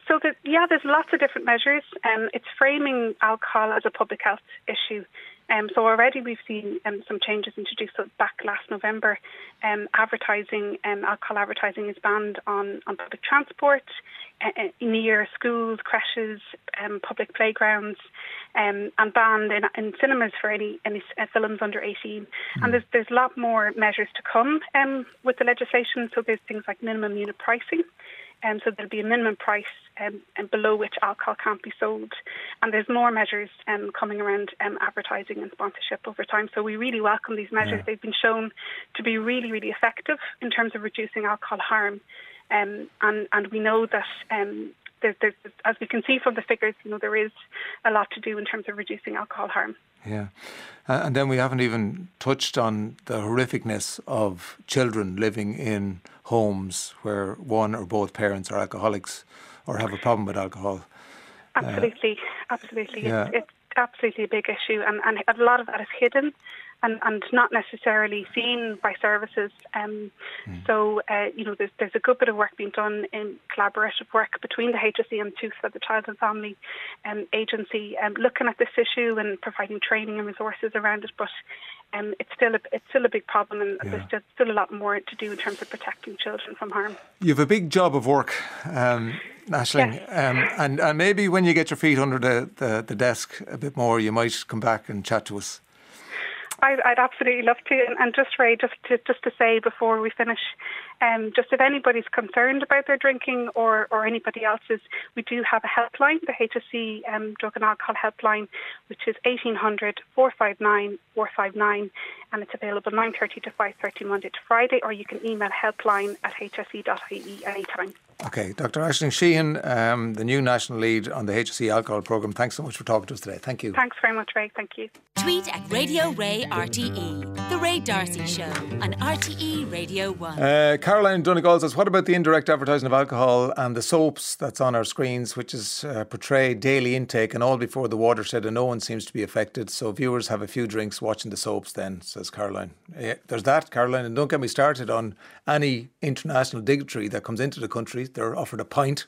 So, that, yeah, there's lots of different measures. Um, it's framing alcohol as a public health issue. Um, so already we've seen um, some changes introduced. So back last November, um, advertising, um, alcohol advertising is banned on, on public transport, uh, near schools, creches, um, public playgrounds, um, and banned in, in cinemas for any, any uh, films under eighteen. Mm. And there's there's a lot more measures to come um, with the legislation. So there's things like minimum unit pricing. Um, so there'll be a minimum price um, and below which alcohol can't be sold. And there's more measures um, coming around um, advertising and sponsorship over time. So we really welcome these measures. Yeah. They've been shown to be really, really effective in terms of reducing alcohol harm. Um, and, and we know that, um, there, there, as we can see from the figures, you know, there is a lot to do in terms of reducing alcohol harm. Yeah. Uh, and then we haven't even touched on the horrificness of children living in homes where one or both parents are alcoholics or have a problem with alcohol. Absolutely, uh, absolutely. Yeah. It's, it's absolutely a big issue, and, and a lot of that is hidden and, and not necessarily seen by services. Um, mm. So, uh, you know, there's, there's a good bit of work being done in collaborative work between the H S E and T U S, the Child and Family um, Agency, um, looking at this issue and providing training and resources around it. But um, it's still a, it's still a big problem, and yeah. there's still, still a lot more to do in terms of protecting children from harm. You have a big job of work, um, Aisling, yes. um, and, and maybe when you get your feet under the, the, the desk a bit more, you might come back and chat to us. I'd, I'd absolutely love to. And, and just, Ray, just to just to say before we finish, um, just if anybody's concerned about their drinking or, or anybody else's, we do have a helpline, the H S E um, Drug and Alcohol Helpline, which is eighteen hundred, four five nine, four five nine, and it's available nine thirty to five thirty Monday to Friday, or you can email helpline at h s e dot i e anytime. Okay, Doctor Aisling Sheehan, um, the new national lead on the H S E alcohol programme. Thanks so much for talking to us today. Thank you. Thanks very much, Ray. Thank you. Tweet at Radio Ray R T E. The Ray D'Arcy Show on R T E Radio one. Uh, Caroline Donegal says, what about the indirect advertising of alcohol and the soaps that's on our screens, which is uh, portrayed daily intake and all before the watershed, and no one seems to be affected. So viewers have a few drinks watching the soaps then, says Caroline. Yeah, there's that, Caroline. And don't get me started on any international dignitary that comes into the country. They're offered a pint,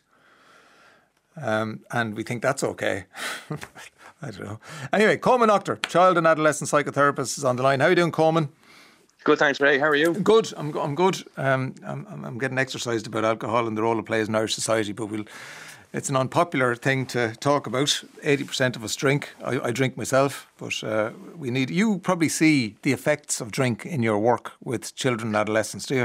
um, and we think that's okay. I don't know. Anyway, Coleman Octor, child and adolescent psychotherapist, is on the line. How are you doing, Coleman? Good, thanks, Ray. How are you? Good. I'm I'm good. Um, I'm I'm getting exercised about alcohol and the role it plays in Irish society, but we'll. It's an unpopular thing to talk about. eighty percent of us drink. I, I drink myself, but uh, we need. You probably see the effects of drink in your work with children and adolescents, do you?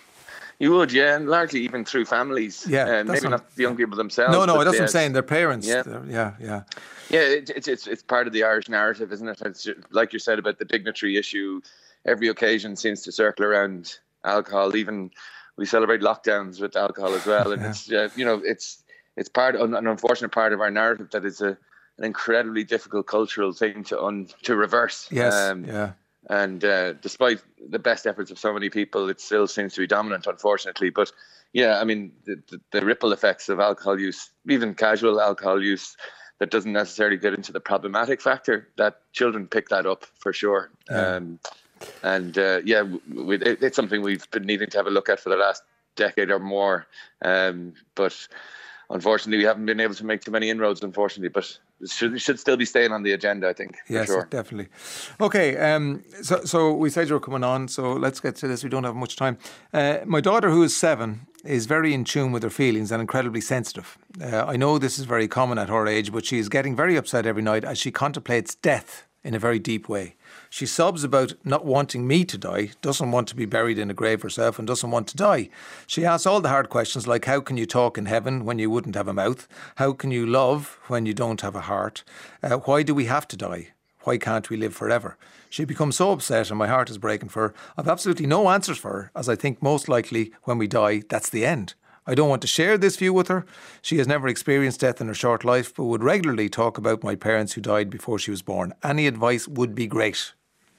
You would, yeah, and largely even through families. Yeah, uh, maybe not the young people themselves. No, no, that's what I'm saying. Their parents. Yeah, yeah, yeah. Yeah, it, it's it's it's part of the Irish narrative, isn't it? It's like you said about the dignitary issue. Every occasion seems to circle around alcohol. Even we celebrate lockdowns with alcohol as well, and yeah. it's uh, you know it's it's part of, an unfortunate part of our narrative that is a an incredibly difficult cultural thing to un, to reverse. Yes. Um, yeah. And uh, despite the best efforts of so many people, it still seems to be dominant, unfortunately. But yeah, I mean, the, the, the ripple effects of alcohol use, even casual alcohol use, that doesn't necessarily get into the problematic factor, that children pick that up for sure. Yeah. Um, and uh, yeah, we, it, it's something we've been needing to have a look at for the last decade or more. Um, but unfortunately, we haven't been able to make too many inroads, unfortunately. But it should, it should still be staying on the agenda, I think. Yes, for sure. Definitely. Okay, um, so, so we said you were coming on, so let's get to this. We don't have much time. Uh, my daughter, who is seven, is very in tune with her feelings and incredibly sensitive. Uh, I know this is very common at her age, but she is getting very upset every night as she contemplates death in a very deep way. She sobs about not wanting me to die, doesn't want to be buried in a grave herself, and doesn't want to die. She asks all the hard questions like, how can you talk in heaven when you wouldn't have a mouth? How can you love when you don't have a heart? Uh, why do we have to die? Why can't we live forever? She becomes so upset and my heart is breaking for her. I've absolutely no answers for her, as I think most likely when we die, that's the end. I don't want to share this view with her. She has never experienced death in her short life, but would regularly talk about my parents who died before she was born. Any advice would be great.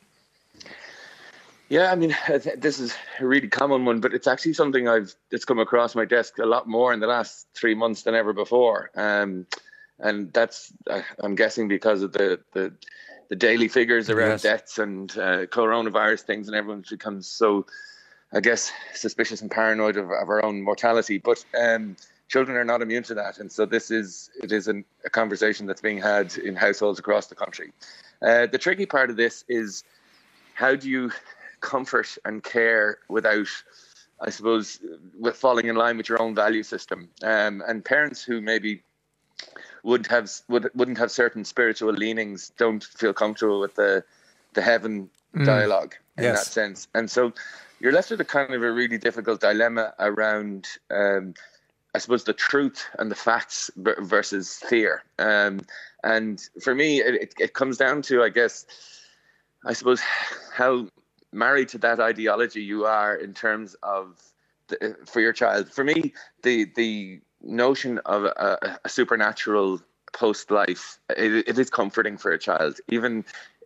Yeah, I mean, this is a really common one, but it's actually something I've it's come across my desk a lot more in the last three months than ever before. Um, and that's, I'm guessing, because of the, the, the daily figures around yes. deaths and uh, coronavirus things, and everyone's become so, I guess, suspicious and paranoid of, of our own mortality. But um, children are not immune to that. And so this is, it is an, a conversation that's being had in households across the country. Uh, the tricky part of this is, how do you comfort and care without, I suppose, with falling in line with your own value system? Um, and parents who maybe would have would wouldn't have certain spiritual leanings don't feel comfortable with the the heaven mm. dialogue in yes. that sense, and so you're left with a kind of a really difficult dilemma around, um, I suppose, the truth and the facts versus fear. Um, and for me, it, it comes down to, I guess, I suppose, how married to that ideology you are in terms of the, for your child. For me, the the notion of a, a supernatural post-life, it, it is comforting for a child. Even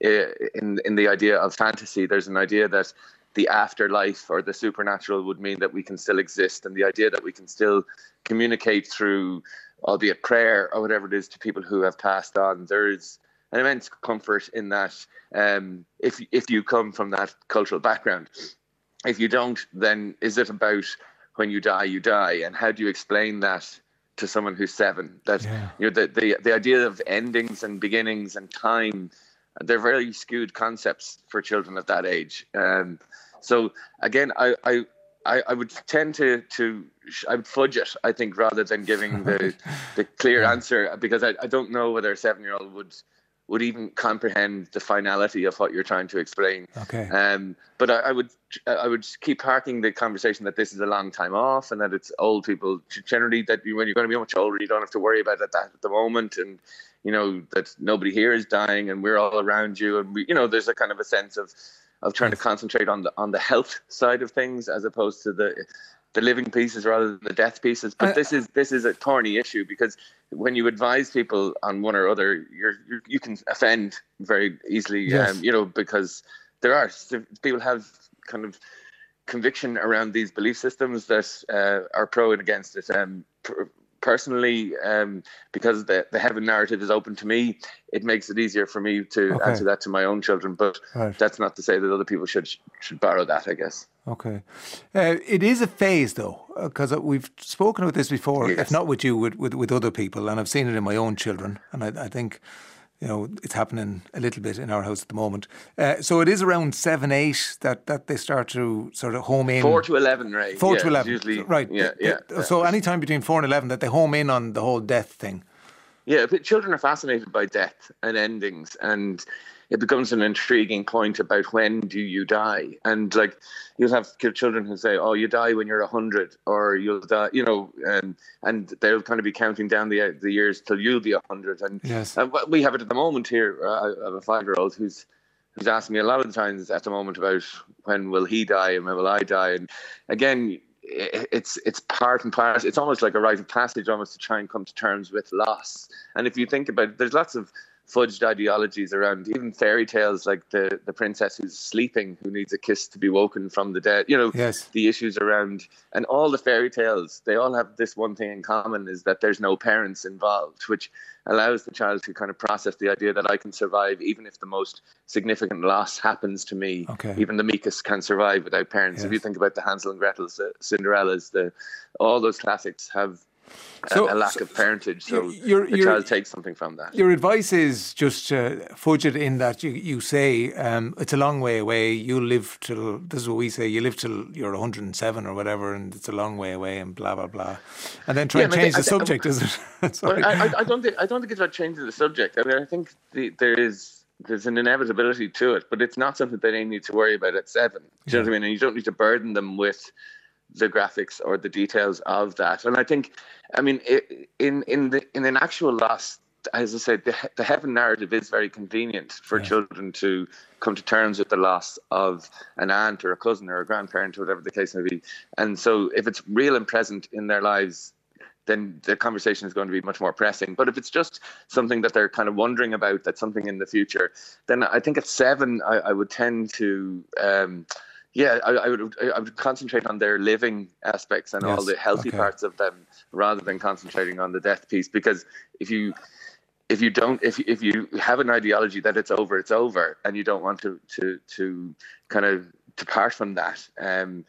in in the idea of fantasy, there's an idea that the afterlife or the supernatural would mean that we can still exist, and the idea that we can still communicate through, albeit prayer or whatever it is, to people who have passed on. There's an immense comfort in that, um, if if you come from that cultural background. If you don't, then is it about when you die, you die? And how do you explain that to someone who's seven? That yeah. you know, the, the the idea of endings and beginnings and time, they're very skewed concepts for children at that age. Um, so again, I, I I I would tend to to I would fudge it, I think, rather than giving the the clear yeah. answer, because I, I don't know whether a seven-year-old would would even comprehend the finality of what you're trying to explain. Okay. Um, but I, I would I would keep harking the conversation that this is a long time off, and that it's old people generally, that you, when you're going to be much older, you don't have to worry about that at the moment, and you know that nobody here is dying, and we're all around you, and we, you know, there's a kind of a sense of of trying yes. to concentrate on the on the health side of things as opposed to the the living pieces rather than the death pieces. But uh, this is this is a thorny issue, because when you advise people on one or other, you're, you're you can offend very easily. Yes. Um, you know, because there are people have kind of conviction around these belief systems that uh, are pro and against it. Um, pr- personally, um, because the the heaven narrative is open to me, it makes it easier for me to okay. answer that to my own children. But right. that's not to say that other people should should borrow that, I guess. Okay. Uh, it is a phase, though, because we've spoken about this before, yes. if not with you, with, with, with other people, and I've seen it in my own children, and I, I think, you know, it's happening a little bit in our house at the moment. Uh, so it is around seven, eight that, that they start to sort of home in. Four to eleven, right? Four yeah, to eleven, usually, right? Yeah, they, yeah, they, yeah. So any time between four and eleven that they home in on the whole death thing. Yeah, but children are fascinated by death and endings, and it becomes an intriguing point about when do you die. And like, you'll have children who say, oh, you die when you're a hundred, or you'll die, you know, and and they'll kind of be counting down the the years till you'll be a hundred. And, yes. and we have it at the moment here. Uh, I have a five-year-old who's who's asked me a lot of the times at the moment about when will he die and when will I die. And again, it's it's part and part. It's almost like a rite of passage, almost, to try and come to terms with loss. And if you think about it, there's lots of fudged ideologies around even fairy tales, like the the princess who's sleeping, who needs a kiss to be woken from the dead. You know, yes. the issues around, and all the fairy tales, they all have this one thing in common, is that there's no parents involved, which allows the child to kind of process the idea that I can survive even if the most significant loss happens to me. Okay. Even the meekest can survive without parents. Yes. If you think about the Hansel and Gretel's, the Cinderella's, the all those classics have So, a lack so, of parentage, so your, the your, child takes something from that. Your advice is just uh, fudge it in that you, you say um, it's a long way away, you'll live till, this is what we say, you live till you're one hundred seven or whatever, and it's a long way away and blah, blah, blah. And then try yeah, and change I, the I, subject, I, is it? well, I, I, don't think, I don't think it's about changing the subject. I mean, I think the, there is... there's an inevitability to it, but it's not something that they need to worry about at seven. Do you yeah. know what I mean? And you don't need to burden them with the graphics or the details of that. And I think, I mean, it, in in the in an actual loss, as I said, the, the heaven narrative is very convenient for yeah. children to come to terms with the loss of an aunt or a cousin or a grandparent or whatever the case may be. And so if it's real and present in their lives, then the conversation is going to be much more pressing. But if it's just something that they're kind of wondering about, that's something in the future, then I think at seven, I, I would tend to... Um, Yeah, I, I would I would concentrate on their living aspects and yes. all the healthy okay. parts of them, rather than concentrating on the death piece. Because if you if you don't if if you have an ideology that it's over, it's over, and you don't want to to to kind of depart from that, um,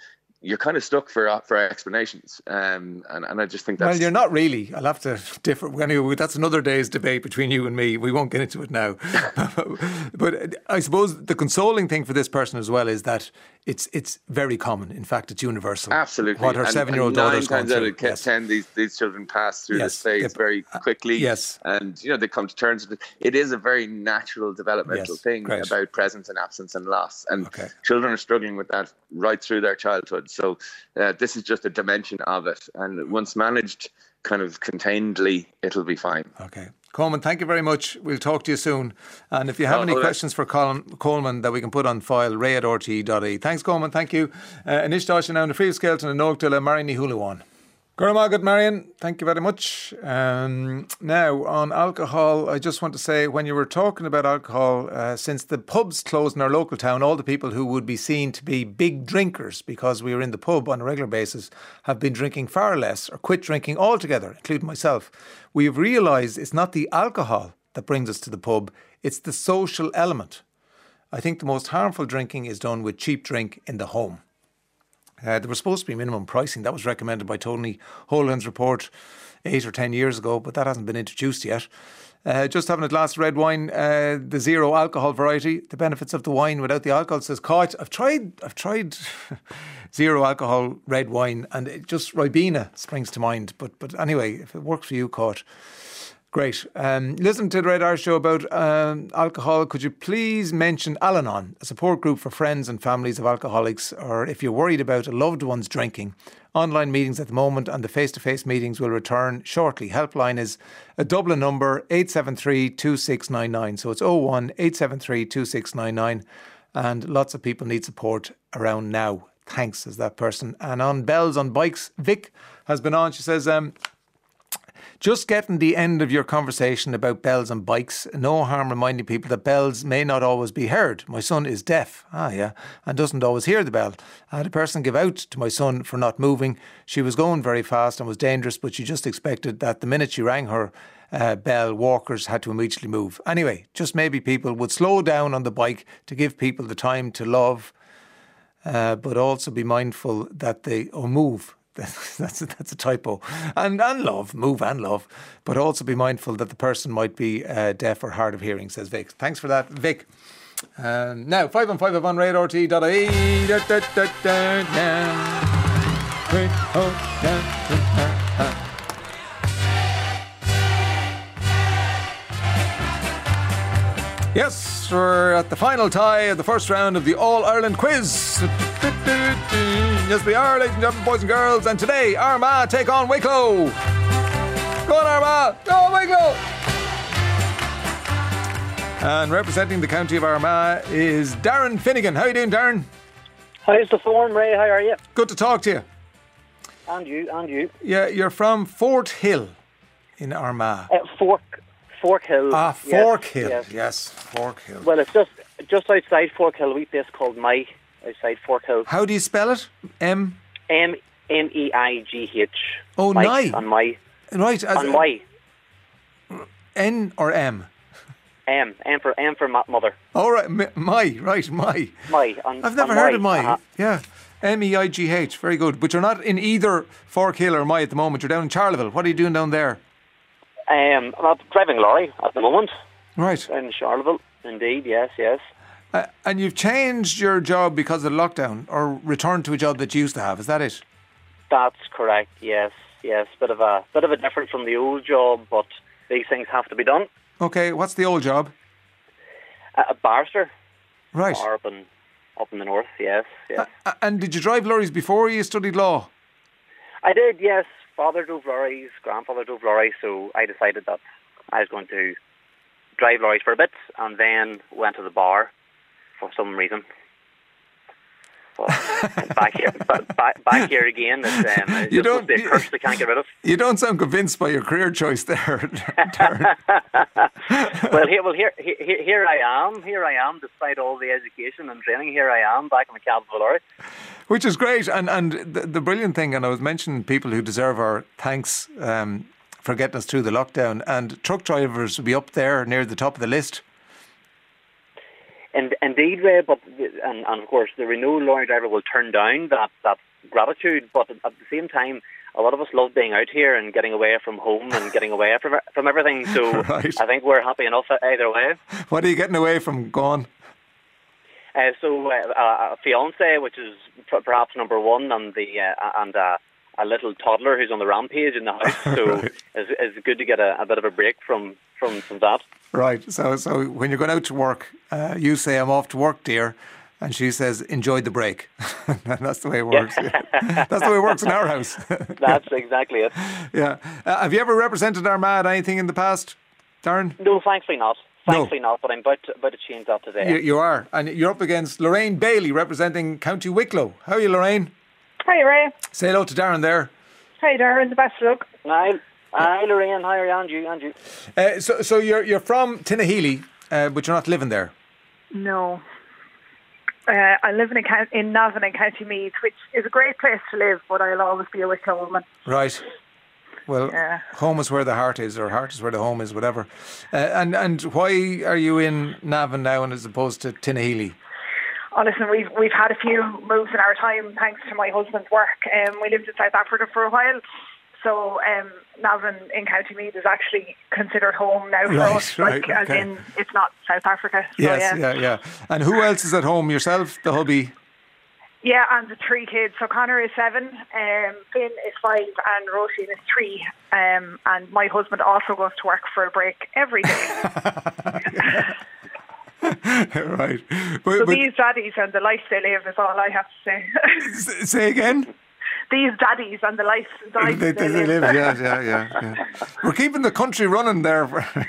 you're kind of stuck for for explanations, um, and and I just think that's well, you're not really. I'll have to differ. Anyway, that's another day's debate between you and me. We won't get into it now. But I suppose the consoling thing for this person as well is that it's it's very common. In fact, it's universal. Absolutely. What her and, seven-year-old and daughter's nine going times through. out of ten, Yes. these these children pass through Yes. this phase Yep. very quickly. Yes. And you know they come to terms with it. It is a very natural developmental Yes. thing Great. about presence and absence and loss, and Okay. children are struggling with that right through their childhood. So uh, this is just a dimension of it, and once managed kind of containedly, it'll be fine. Okay. Coleman, thank you very much. We'll talk to you soon. And if you have Oh, any all right. questions for Colin, Coleman that we can put on file, ray at r t e dot i e. Thanks, Coleman. Thank you. Uh, Anish Dasha now in the free Skelton and Noakdale and Marion Hulawan. Guramagat Marion, thank you very much. Um, now, on alcohol, I just want to say, when you were talking about alcohol, uh, since the pubs closed in our local town, all the people who would be seen to be big drinkers because we were in the pub on a regular basis have been drinking far less or quit drinking altogether, including myself. We have realised it's not the alcohol that brings us to the pub, it's the social element. I think the most harmful drinking is done with cheap drink in the home. Uh, there was supposed to be minimum pricing. That was recommended by Tony Holohan's report eight or ten years ago, but that hasn't been introduced yet. Uh, just having a glass of red wine, uh, the zero alcohol variety, the benefits of the wine without the alcohol, says Coit. I've tried, I've tried zero alcohol red wine, and it just Ribena springs to mind. But but anyway, if it works for you, Coit, great. Um, listen to the Red Irish Show about um, alcohol. Could you please mention Al-Anon, a support group for friends and families of alcoholics, or if you're worried about a loved one's drinking? Online meetings at the moment and the face-to-face meetings will return shortly. Helpline is a Dublin number, eight seven three, two six nine nine. So it's oh one, eight seven three, two six nine nine. And lots of people need support around now. Thanks, says that person. And on Bells on Bikes, Vic has been on. She says, um, just getting the end of your conversation about bells and bikes. No harm reminding people that bells may not always be heard. My son is deaf, ah yeah, and doesn't always hear the bell. I had a person give out to my son for not moving. She was going very fast and was dangerous, but she just expected that the minute she rang her uh, bell, walkers had to immediately move. Anyway, just maybe people would slow down on the bike to give people the time to love, uh, but also be mindful that they, or move. That's a, that's a typo. And and love, move and love. But also be mindful that the person might be uh, deaf or hard of hearing, says Vic. Thanks for that, Vic. Um, now, five one five on ray at r t e dot i e. Da, da, da, da, da. Yes, we're at the final tie of the first round of the All-Ireland quiz. Yes, we are, ladies and gentlemen, boys and girls. And today, Armagh take on Wicklow. Go on, Armagh. Go on, Wicklow. And representing the county of Armagh is Darren Finnegan. How are you doing, Darren? How's the form, Ray? How are you? Good to talk to you. And you, and you. Yeah, you're from Fort Hill in Armagh. Uh, Fork, Fork Hill. Ah, Fork yes, Hill. Yes. yes, Fork Hill. Well, it's just just outside Fork Hill. We place called Mai, outside Fork Hill. How do you spell it? M? M M E I G H. Oh, Mai. On Mai. Right. As On Mai. N or M? M. M for M for ma- mother. Oh, right. M- Mai. Right, Mai. Mai. On, I've never on heard Mai. of Mai. Uh-huh. Yeah. M E I G H. Very good. But you're not in either Fork Hill or Mai at the moment. You're down in Charleville. What are you doing down there? Um, I'm driving lorry at the moment. Right. In Charleville. Indeed, yes, yes. Uh, and you've changed your job because of the lockdown, or returned to a job that you used to have. Is that it? That's correct. Yes, yes. Bit of a bit of a difference from the old job, but these things have to be done. Okay. What's the old job? Uh, a barrister. Right. Or up in up in the north. Yes, yes. Uh, and did you drive lorries before you studied law? I did. Yes. Father drove lorries. Grandfather drove lorries. So I decided that I was going to drive lorries for a bit, and then went to the bar for some reason. But back here, back, back here again. It's, um, it's You just don't- a curse they can't get rid of. You don't sound convinced by your career choice there, Darren. well, here, well, here, here, here I am. Here I am, despite all the education and training. Here I am, back in the cab of a lorry. Which is great. And and the, the brilliant thing, and I was mentioning people who deserve our thanks um, for getting us through the lockdown, and truck drivers will be up there near the top of the list. And indeed, Ray, but and, and of course, the Renault lorry driver will turn down that, that gratitude, but at the same time, a lot of us love being out here and getting away from home and getting away from from everything. So Right. I think we're happy enough either way. What are you getting away from, Gone? Uh, so uh, a fiance, which is p- perhaps number one, and the uh, and uh, a little toddler who's on the rampage in the house. So Right. it's, it's good to get a, a bit of a break from from, from that. Right. So, so when you're going out to work, uh, you say, "I'm off to work, dear," and she says, "Enjoy the break." That's the way it works. Yeah. That's the way it works in our house. That's exactly it. Yeah. Uh, have you ever represented Armagh at anything in the past, Darren? No, thankfully not. No. Thankfully not. But I'm about to, about to change that today. You, you are, and you're up against Lorraine Bailey representing County Wicklow. How are you, Lorraine? Hi, Ray. Say hello to Darren there. Hi, Darren. The best of luck. Hi, hi, Lorraine. Hi, Andrew. Andrew. Uh, so, so you're you're from Tinnahealy, uh, but you're not living there. No. Uh, I live in, a, coun- in Navan in County Meath, which is a great place to live, but I'll always be a Wicklow woman. Right. Well, Yeah. home is where the heart is, or heart is where the home is, whatever. Uh, and and why are you in Navan now, and as opposed to Tinnahealy? Oh, listen, we've we've had a few moves in our time thanks to my husband's work. Um, we lived in South Africa for a while, so um, Navan in County Meath is actually considered home now for Right, us. right, Like, as okay. in, it's not South Africa. So, Yes, yeah. yeah, yeah. And who else is at home? Yourself, the hubby? Yeah, and the three kids. So Connor is seven, um, Finn is five, and Roisin is three. Um, and my husband also goes to work for a break every day. Right. But, So but these daddies and the life they live is all I have to say. s- say again? These daddies and the life, the life They, they, they, they live. live, yeah, yeah, yeah, yeah. We're keeping the country running there,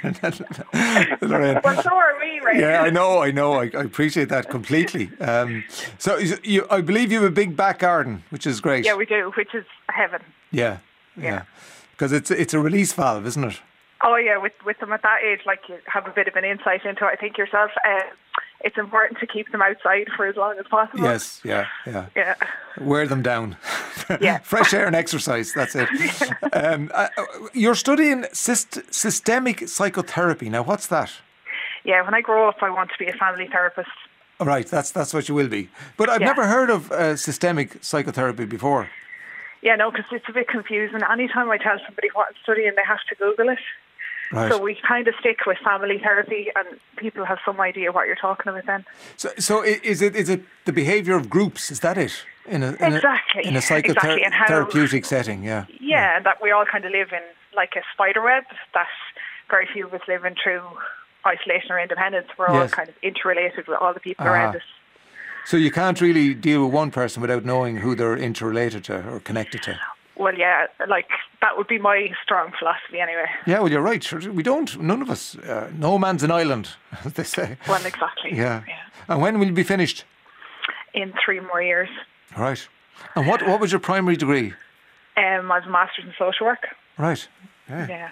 Lorraine. Well, so are we, right? Yeah, I know, I know. I, I appreciate that completely. Um, so is- you, I believe you have a big back garden, which is great. Yeah, we do, which is heaven. Yeah, yeah. Yeah. Because it's it's a release valve, isn't it? Oh, yeah, with with them at that age, like, you have a bit of an insight into it, I think, yourself. Uh, it's important to keep them outside for as long as possible. Yes, yeah, yeah. Yeah. Wear them down. Yeah. Fresh air and exercise, that's it. um, uh, you're studying syst- systemic psychotherapy. Now, what's that? Yeah, when I grow up, I want to be a family therapist. All right, that's that's what you will be. But I've Yeah. never heard of uh, systemic psychotherapy before. Yeah, no, because it's a bit confusing. Anytime I tell somebody what I'm studying, they have to Google it. Right. So we kind of stick with family therapy, and people have some idea what you're talking about then. So, so i- is it is it the behaviour of groups? Is that it? In a, in Exactly. A, in a Exactly, and how- psychotherapeutic setting, yeah. Yeah, and that we all kind of live in like a spider web that very few of us live in through isolation or independence. We're all Yes. kind of interrelated with all the people Ah. around us. So you can't really deal with one person without knowing who they're interrelated to or connected to. Well, yeah, like that would be my strong philosophy anyway. Yeah, well, you're right. Sure, we don't. None of us. Uh, no man's an island, as they say. Well, exactly. Yeah. And when will you be finished? In three more years. Right. And what what was your primary degree? Um, I have a master's in social work. Right. Yeah. Yeah.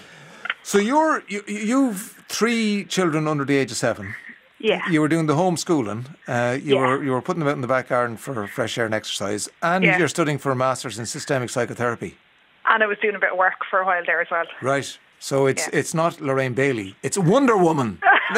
So you're you, you've three children under the age of seven. Yeah. You were doing the homeschooling. Uh, you Yeah. were you were putting them out in the back garden for fresh air and exercise, and Yeah. you're studying for a master's in systemic psychotherapy. And I was doing a bit of work for a while there as well. Right. So it's Yeah. it's not Lorraine Bailey. It's Wonder Woman.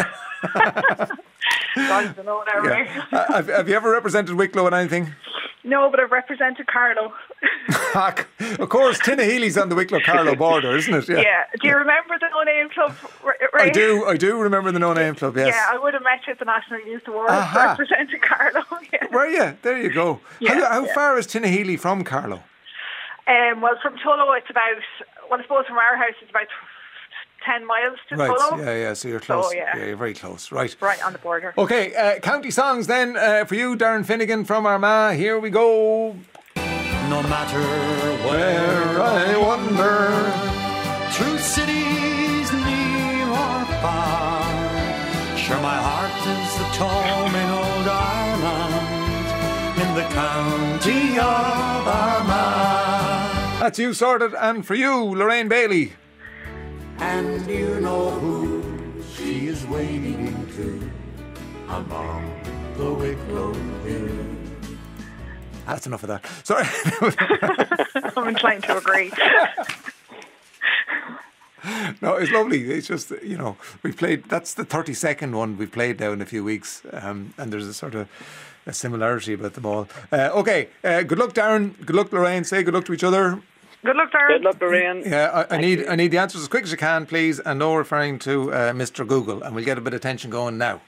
God, I know now, right? Uh, have, have you ever represented Wicklow in anything? No, but I've represented Carlo. Of course, Tinnahealy's on the Wicklow-Carlow border, isn't it? Yeah. Do you remember the No Name Club? I Right? do. I do remember the No Name Club. Yes. Yeah, I would have met you at the National Youth Awards Aha. representing Carlo. Yeah. Were you? There you go. Yeah, how how yeah. far is Tinnahealy from Carlow? Um, well, from Tullow, it's about, well, I suppose from our house, it's about ten miles to Right. Tullow. Yeah, yeah. So you're close. yeah. You're very close. Right. Right on the border. Okay. Uh, county songs then uh, for you, Darren Finnegan from Armagh. Here we go. No matter Where I wander. through cities near or far, sure my heart is at home in old Ireland, in the county of Armagh. That's you sorted, and for you, Lorraine Bailey. And you know who she is waiting to among the Wicklow hills. That's enough of that. Sorry. I'm inclined to agree. No, it's lovely. It's just, you know, we've played, that's the thirty-second one we've played now in a few weeks. Um, and there's a sort of, a similarity about them all. Uh, okay, uh, good luck, Darren. Good luck, Lorraine. Say good luck to each other. Good luck, Darren. Good luck, Lorraine. Yeah, I, I need I need the answers as quick as you can, please, and no referring to uh, Mister Google, and we'll get a bit of tension going now.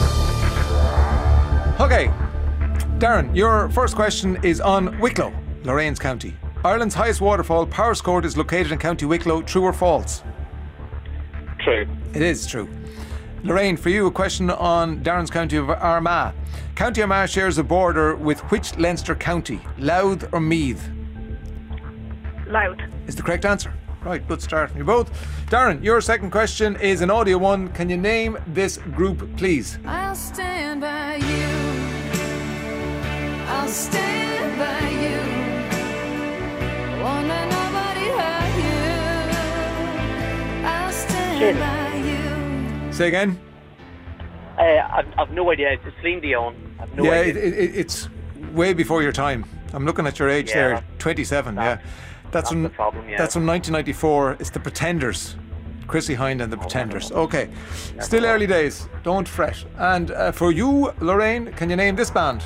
Okay, Darren, your first question is on Wicklow, Lorraine's county. Ireland's highest waterfall, Powerscourt, is located in County Wicklow. True or false? True. It is true. Lorraine, for you, a question on Darren's county of Armagh. County Armagh shares a border with which Leinster county? Louth or Meath? Louth. Is the correct answer. Right, good start from you both. Darren, your second question is an audio one. Can you name this group, please? I'll stand by you. I'll stand by you. Won't let nobody hurt you. I'll stand by you. Say again? Uh, I've, I've no idea. It's Celine Dion. I've no yeah, idea. it, it, it's way before your time. I'm looking at your age Yeah, there, that's- twenty-seven. that's- yeah, that's that's from the problem, yeah. that's from nineteen ninety-four. It's the Pretenders, Chrissy Hind and the Pretenders. Okay, still early days. Don't fret. And uh, for you, Lorraine, can you name this band?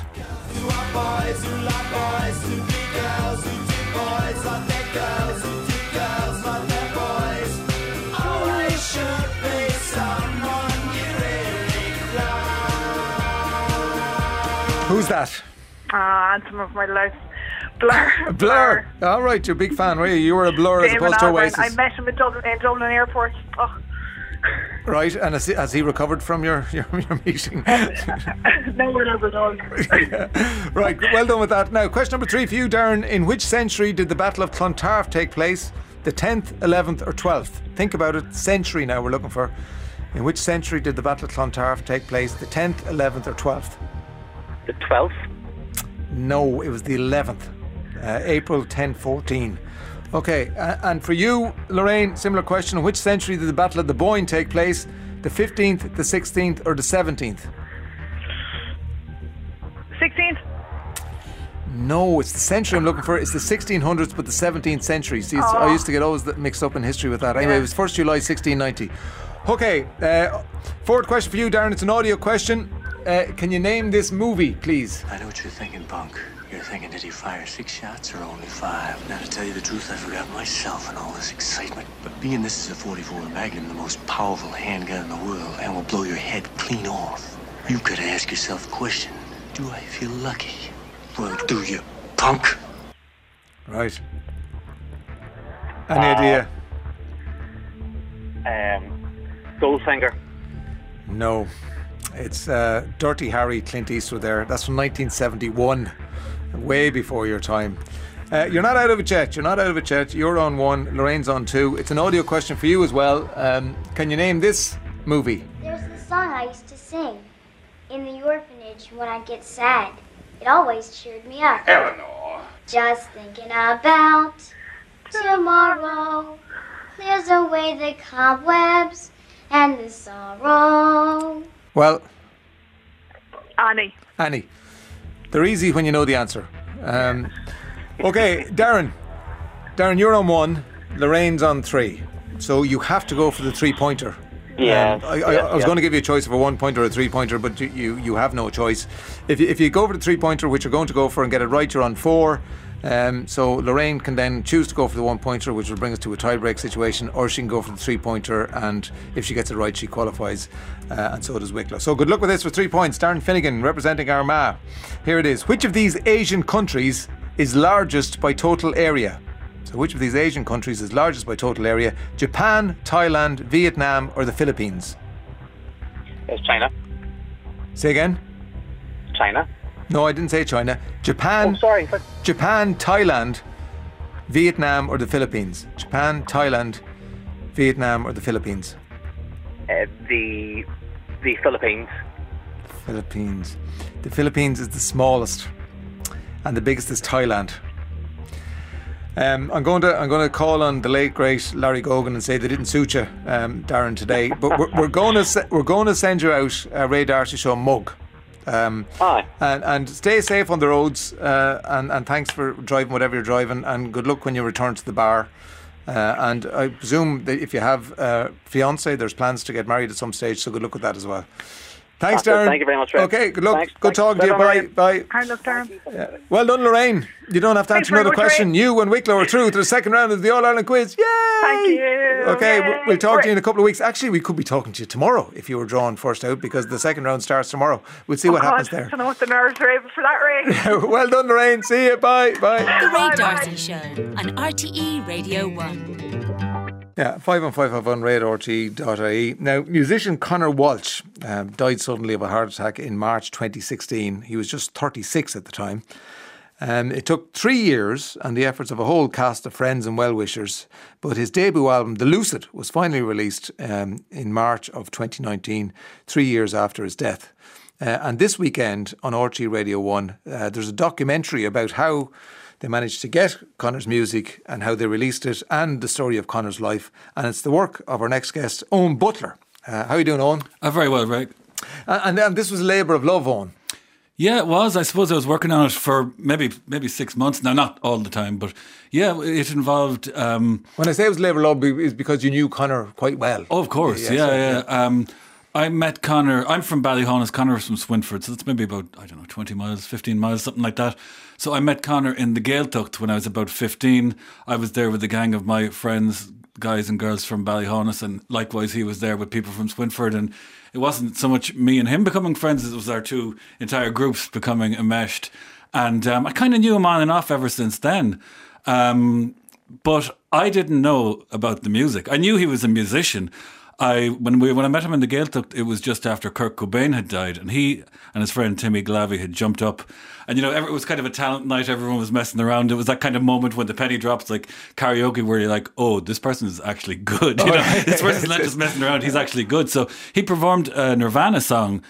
Who's that? Ah, anthem of my life. Blur. Blur. All right, you're a big fan, were you? You were a Blur as Damon opposed to Albarn. Oasis. I met him in Dublin, in Dublin Airport. Oh. Right, and has he, has he recovered from your, your, your meeting? No one ever knows. Yeah. Right, well done with that. Now, question number three for you, Darren. In which century did the Battle of Clontarf take place? The tenth, eleventh or twelfth? Think about it. Century now we're looking for. In which century did the Battle of Clontarf take place? The tenth, eleventh or twelfth? The twelfth? No, it was the eleventh. Uh, April ten fourteen. Okay, uh, and for you, Lorraine, similar question. In which century did the Battle of the Boyne take place? The fifteenth, the sixteenth or the seventeenth? sixteenth? No, it's the century I'm looking for. It's the sixteen hundreds, but the seventeenth century. See, it's, I Oh. used to get always mixed up in history with that. Anyway, it was first of July sixteen ninety. Okay, uh, fourth question for you, Darren. It's an audio question. Uh, can you name this movie, please? I know what you're thinking, punk. You're thinking, did he fire six shots or only five? Now, to tell you the truth, I forgot myself in all this excitement. But being this is a forty-four Magnum, the most powerful handgun in the world, and will blow your head clean off, you've got to ask yourself a question. Do I feel lucky? Well, do you, punk? Right. Any idea? Um, Goldfinger. No. It's uh, Dirty Harry, Clint Eastwood there. That's from nineteen seventy-one. Way before your time. Uh, you're not out of it yet. You're not out of it yet. You're on one. Lorraine's on two. It's an audio question for you as well. Um, can you name this movie? There's the song I used to sing in the orphanage when I get sad. It always cheered me up. Eleanor. Just thinking about tomorrow clears away the cobwebs and the sorrow. Well, Annie. Annie. They're easy when you know the answer. Um, okay, Darren. Darren, you're on one. Lorraine's on three. So you have to go for the three-pointer. Yeah. Um, I, I, yeah, I was yeah. going to give you a choice of a one-pointer or a three-pointer, but you, you, you have no choice. If you, if you go for the three-pointer, which you're going to go for and get it right, you're on four. Um, so Lorraine can then choose to go for the one-pointer, which will bring us to a tie-break situation, or she can go for the three-pointer, and if she gets it right, she qualifies, uh, and so does Wicklow. So good luck with this for three points. Darren Finnegan representing Armagh. Here it is. Which of these Asian countries is largest by total area? So which of these Asian countries is largest by total area? Japan, Thailand, Vietnam, or the Philippines? It's China. Say again? China. No, I didn't say China. Japan. Oh, sorry. But Japan, Thailand, Vietnam, or the Philippines? Japan, Thailand, Vietnam, or the Philippines? uh, the the Philippines. Philippines. The Philippines is the smallest, and the biggest is Thailand. Um, I'm going to I'm going to call on the late great Larry Gogan and say they didn't suit you, um, Darren, today. But we're, we're going to se- we're going to send you out a Ray Darcy Show mug. Um, Aye. and, and stay safe on the roads, uh, and, and thanks for driving whatever you're driving, and good luck when you return to the bar. Uh, and I presume that if you have a fiance, there's plans to get married at some stage, so good luck with that as well. Thanks, That's it. Darren. Thank you very much, Ray. Okay, good luck. Thanks. Good Thanks. talking to you. Bye, Bye. Lorraine. Bye. Hi, look, Darren. Yeah. Well done, Lorraine. You don't have to Thanks answer very another much, question. Ray. You and Wicklow are through to the second round of the All Ireland quiz. Yay! Thank you. Okay, Yay. we'll- we'll talk to you in a couple of weeks. Actually, we could be talking to you tomorrow if you were drawn first out, because the second round starts tomorrow. We'll see Oh, what God, happens I there. don't know what the nerves are able for that, Ray. Well done, Lorraine. See you. Bye. Bye. The Ray Bye-bye. Darcy Show on R T E Radio one. Yeah, five one five five one red r t e dot I E. Now, musician Conor Walsh um, died suddenly of a heart attack in March twenty sixteen. He was just thirty-six at the time. Um, it took three years and the efforts of a whole cast of friends and well-wishers, but his debut album, The Lucid, was finally released um, in March of twenty nineteen, three years after his death. Uh, and this weekend on R T E Radio one, uh, there's a documentary about how they managed to get Conor's music and how they released it, and the story of Conor's life. And it's the work of our next guest, Owen Butler. Uh, how are you doing, Owen? Uh, very well, Ray. Uh, and, and this was a labour of love, Owen. Yeah, it was. I suppose I was working on it for maybe maybe six months. Now, not all the time, but yeah, it involved... Um, when I say it was labour of love, it's because you knew Conor quite well. Oh, of course, yeah, yeah. so, yeah. Um, I met Conor, I'm from Ballyhonus, Conor was from Swinford, so that's maybe about, I don't know, twenty miles, fifteen miles, something like that. So I met Conor in the Gaeltacht when I was about fifteen. I was there with a gang of my friends, guys and girls from Ballyhonus, and likewise he was there with people from Swinford, and it wasn't so much me and him becoming friends, it was our two entire groups becoming enmeshed. And um, I kind of knew him on and off ever since then. Um, but I didn't know about the music. I knew he was a musician. I when we when I met him in the Gaeltacht, it was just after Kurt Cobain had died, and he and his friend Timmy Glavey had jumped up, and you know every, it was kind of a talent night. Everyone was messing around. It was that kind of moment when the penny drops, like karaoke, where you're like, "Oh, this person is actually good." You know, this person's not just messing around. He's actually good. So he performed a Nirvana song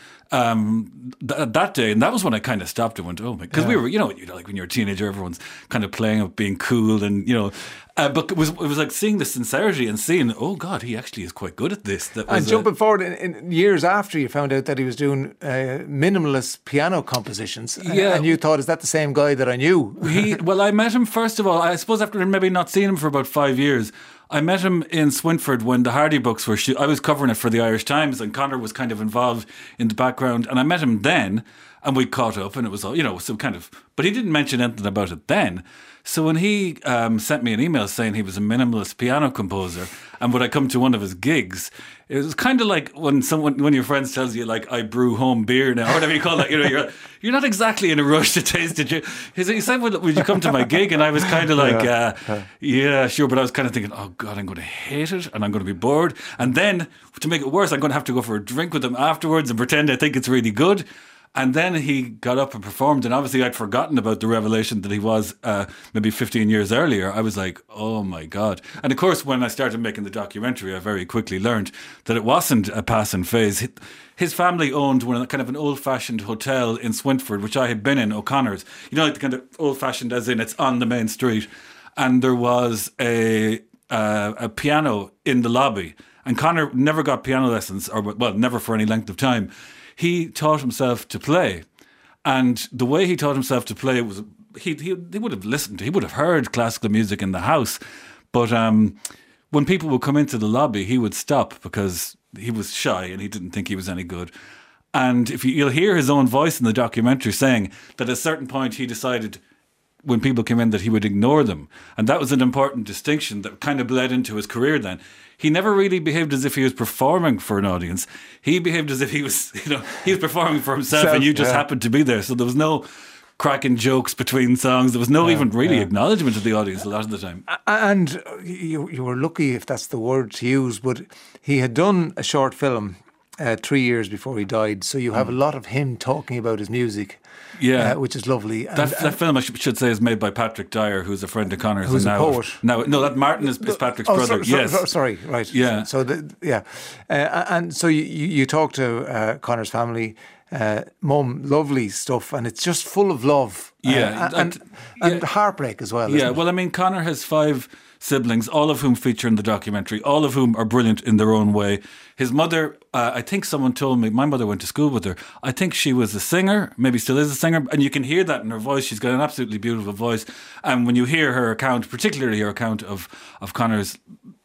um, th- that day, and that was when I kind of stopped and went, "Oh my!" Because yeah. we were, you know, you know, like when you're a teenager, everyone's kind of playing up being cool, and you know. Uh, but it was it was like seeing the sincerity and seeing, oh God, he actually is quite good at this. That was and jumping a, forward in, in years after you found out that he was doing uh, minimalist piano compositions, yeah. and you thought, is that the same guy that I knew? he well, I met him first of all. I suppose after maybe not seeing him for about five years. I met him in Swinford when the Hardy books were shoot. I was covering it for the Irish Times, and Conor was kind of involved in the background. And I met him then, and we caught up, and it was all, you know, some kind of. But he didn't mention anything about it then. So when he um, sent me an email saying he was a minimalist piano composer, and would I come to one of his gigs, it was kind of like when someone, when your friends tells you like, I brew home beer now, or whatever you call that. You know, you're you're not exactly in a rush to taste it. You, he said, well, would you come to my gig? And I was kind of like, yeah. Uh, yeah, sure. But I was kind of thinking, oh God, I'm going to hate it, and I'm going to be bored. And then to make it worse, I'm going to have to go for a drink with him afterwards and pretend I think it's really good. And then he got up and performed, and obviously I'd forgotten about the revelation that he was uh, maybe fifteen years earlier. I was like, oh my God. And of course, when I started making the documentary, I very quickly learned that it wasn't a passing phase. His family owned one kind of an old-fashioned hotel in Swinford, which I had been in, O'Connor's. You know, like the kind of old-fashioned as in it's on the main street. And there was a uh, a piano in the lobby. And Conor never got piano lessons, or well, never for any length of time. He taught himself to play, and the way he taught himself to play was he he, he would have listened to, he would have heard classical music in the house, but um, when people would come into the lobby, he would stop because he was shy and he didn't think he was any good. And if you, you'll hear his own voice in the documentary saying that at a certain point he decided when people came in that he would ignore them, and that was an important distinction that kind of bled into his career then. He never really behaved as if he was performing for an audience. He behaved as if he was, you know, he was performing for himself, Self, and you just yeah. happened to be there. So there was no cracking jokes between songs. There was no yeah, even really yeah. acknowledgement of the audience a lot of the time. And you, you were lucky, if that's the word to use, but he had done a short film uh, three years before he died. So you have mm. a lot of him talking about his music. Yeah, uh, which is lovely. That, and, that and, film, I should say, is made by Patrick Dyer, who's a friend of Conor's. Who's and a now, poet. Now, no, that Martin is, is Patrick's oh, brother. So, so, yes, so, sorry, right. Yeah. So, the, yeah, uh, and so you you talk to uh, Conor's family, uh, mum, lovely stuff, and it's just full of love. Yeah, uh, and and, and yeah. heartbreak as well. Yeah, isn't it? Well, I mean, Conor has five siblings, all of whom feature in the documentary, all of whom are brilliant in their own way. His mother, uh, I think someone told me, my mother went to school with her. I think she was a singer, maybe still is a singer, and you can hear that in her voice. She's got an absolutely beautiful voice. And when you hear her account, particularly her account of, of Conor's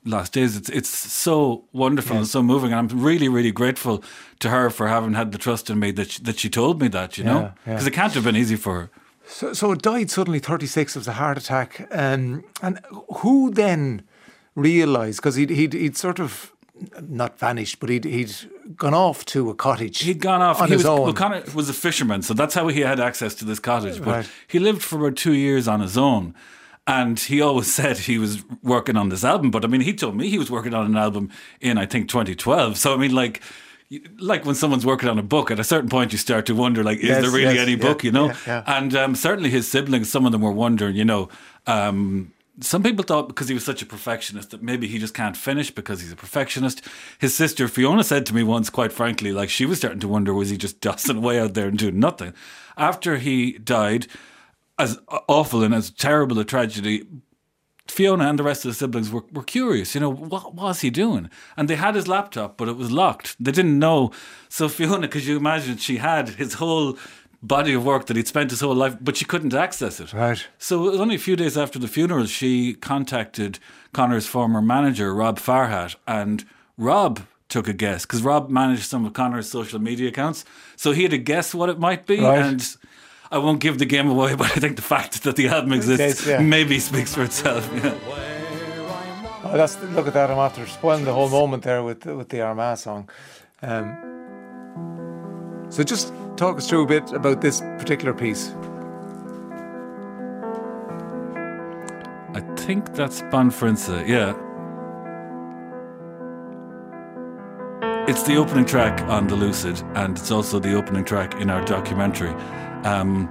last days. It's it's so wonderful Yeah. and so moving, and I'm really, really grateful to her for having had the trust in me that she, that she told me that, you know, Yeah, yeah. because it can't have been easy for her. So, so it died suddenly, thirty-six, of a heart attack. Um, and who then realised, because he'd, he'd, he'd sort of not vanished, but he'd, he'd gone off to a cottage. He'd gone off on he his was, own. Well, Connor was a fisherman, so that's how he had access to this cottage. But Right. he lived for about two years on his own. And he always said he was working on this album. But I mean, he told me he was working on an album in, I think, twenty twelve. So, I mean, like, like when someone's working on a book, at a certain point you start to wonder, like, is Yes, there really yes, any yeah, book, you know? yeah, yeah. And um, certainly his siblings, some of them were wondering, you know, um, some people thought because he was such a perfectionist that maybe he just can't finish because he's a perfectionist. His sister Fiona said to me once, quite frankly, like she was starting to wonder, was he just dossing away out there and doing nothing? After he died, as awful and as terrible a tragedy, Fiona and the rest of the siblings were, were curious, you know, what was he doing? And they had his laptop, but it was locked. They didn't know. So Fiona, could you imagine, she had his whole body of work that he'd spent his whole life, but she couldn't access it. Right. So it was only a few days after the funeral, she contacted Connor's former manager, Rob Farhat, and Rob took a guess, because Rob managed some of Connor's social media accounts. So he had a guess what it might be, Right. and I won't give the game away, but I think the fact that the album exists Yes, yeah. maybe speaks for itself. Yeah. Oh, that's, look at that, I'm after spoiling the whole moment there with, with the Armagh song. Um, so just talk us through a bit about this particular piece. I think that's Banfrinsa, yeah. It's the opening track on The Lucid, and it's also the opening track in our documentary. Um,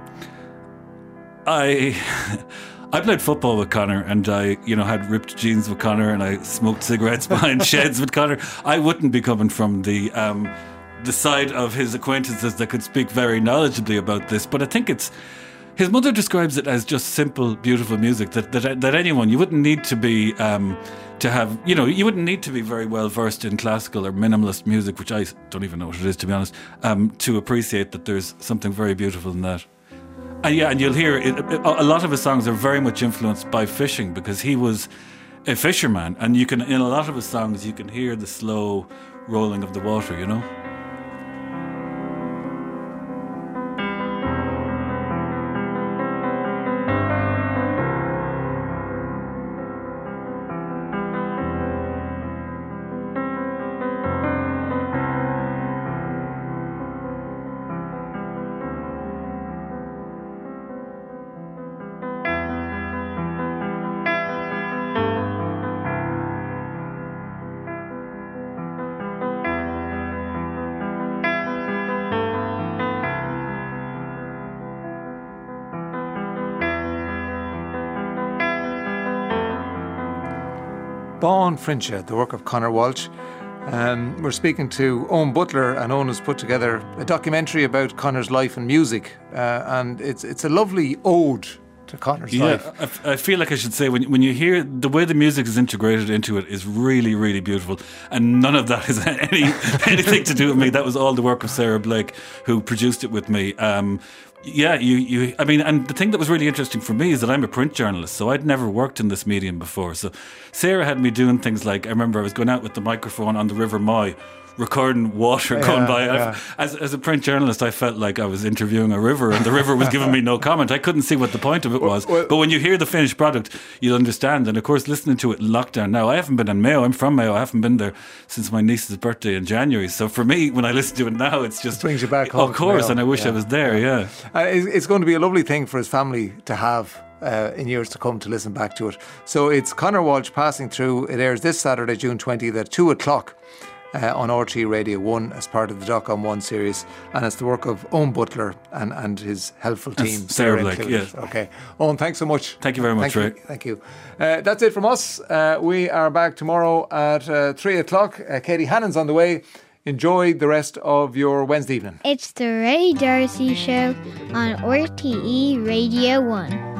I I played football with Connor, and I, you know, had ripped jeans with Connor, and I smoked cigarettes behind sheds with Connor. I wouldn't be coming from the um, the side of his acquaintances that could speak very knowledgeably about this, but I think it's. His mother describes it as just simple, beautiful music that that, that anyone, you wouldn't need to be, um, to have, you know, you wouldn't need to be very well versed in classical or minimalist music, which I don't even know what it is, to be honest, um, to appreciate that there's something very beautiful in that. And yeah, and you'll hear it, a lot of his songs are very much influenced by fishing, because he was a fisherman, and you can, in a lot of his songs, you can hear the slow rolling of the water, you know? Banfrinsa, the work of Conor Walsh. Um, we're speaking to Owen Butler, and Owen has put together a documentary about Conor's life and music, uh, and it's it's a lovely ode to Conor's Yeah, life. I, f- I feel like I should say, when when you hear the way the music is integrated into it is really, really beautiful, and none of that has any anything to do with me. That was all the work of Sarah Blake, who produced it with me. Um, yeah, you, you. I mean, and the thing that was really interesting for me is that I'm a print journalist, so I'd never worked in this medium before. So Sarah had me doing things like, I remember I was going out with the microphone on the River Moy, recording water going Yeah, by. yeah. I've- As, as a print journalist, I felt like I was interviewing a river, and the river was giving me no comment. I couldn't see what the point of it was. well- but when you hear the finished product, you'll understand. And of course, listening to it in lockdown now, I haven't been in Mayo. I'm from Mayo. I haven't been there since my niece's birthday in January. So for me, when I listen to it now, it's just brings you back home Of to course, Mayo. and I wish Yeah. I was there. Yeah. Uh, it's, it's going to be a lovely thing for his family to have uh, in years to come, to listen back to it. So it's Conor Walsh Passing Through. It airs this Saturday, June twentieth at two o'clock. Uh, on R T E Radio one as part of the Doc on One series, and it's the work of Owen Butler and, and his helpful And team. Sarah Blake, included. yeah. Okay. Owen, thanks so much. Thank you very much, thank Ray. You, thank you. Uh, that's it from us. Uh, we are back tomorrow at uh, three o'clock. Uh, Katie Hannon's on the way. Enjoy the rest of your Wednesday evening. It's the Ray Darcy Show on R T E Radio one.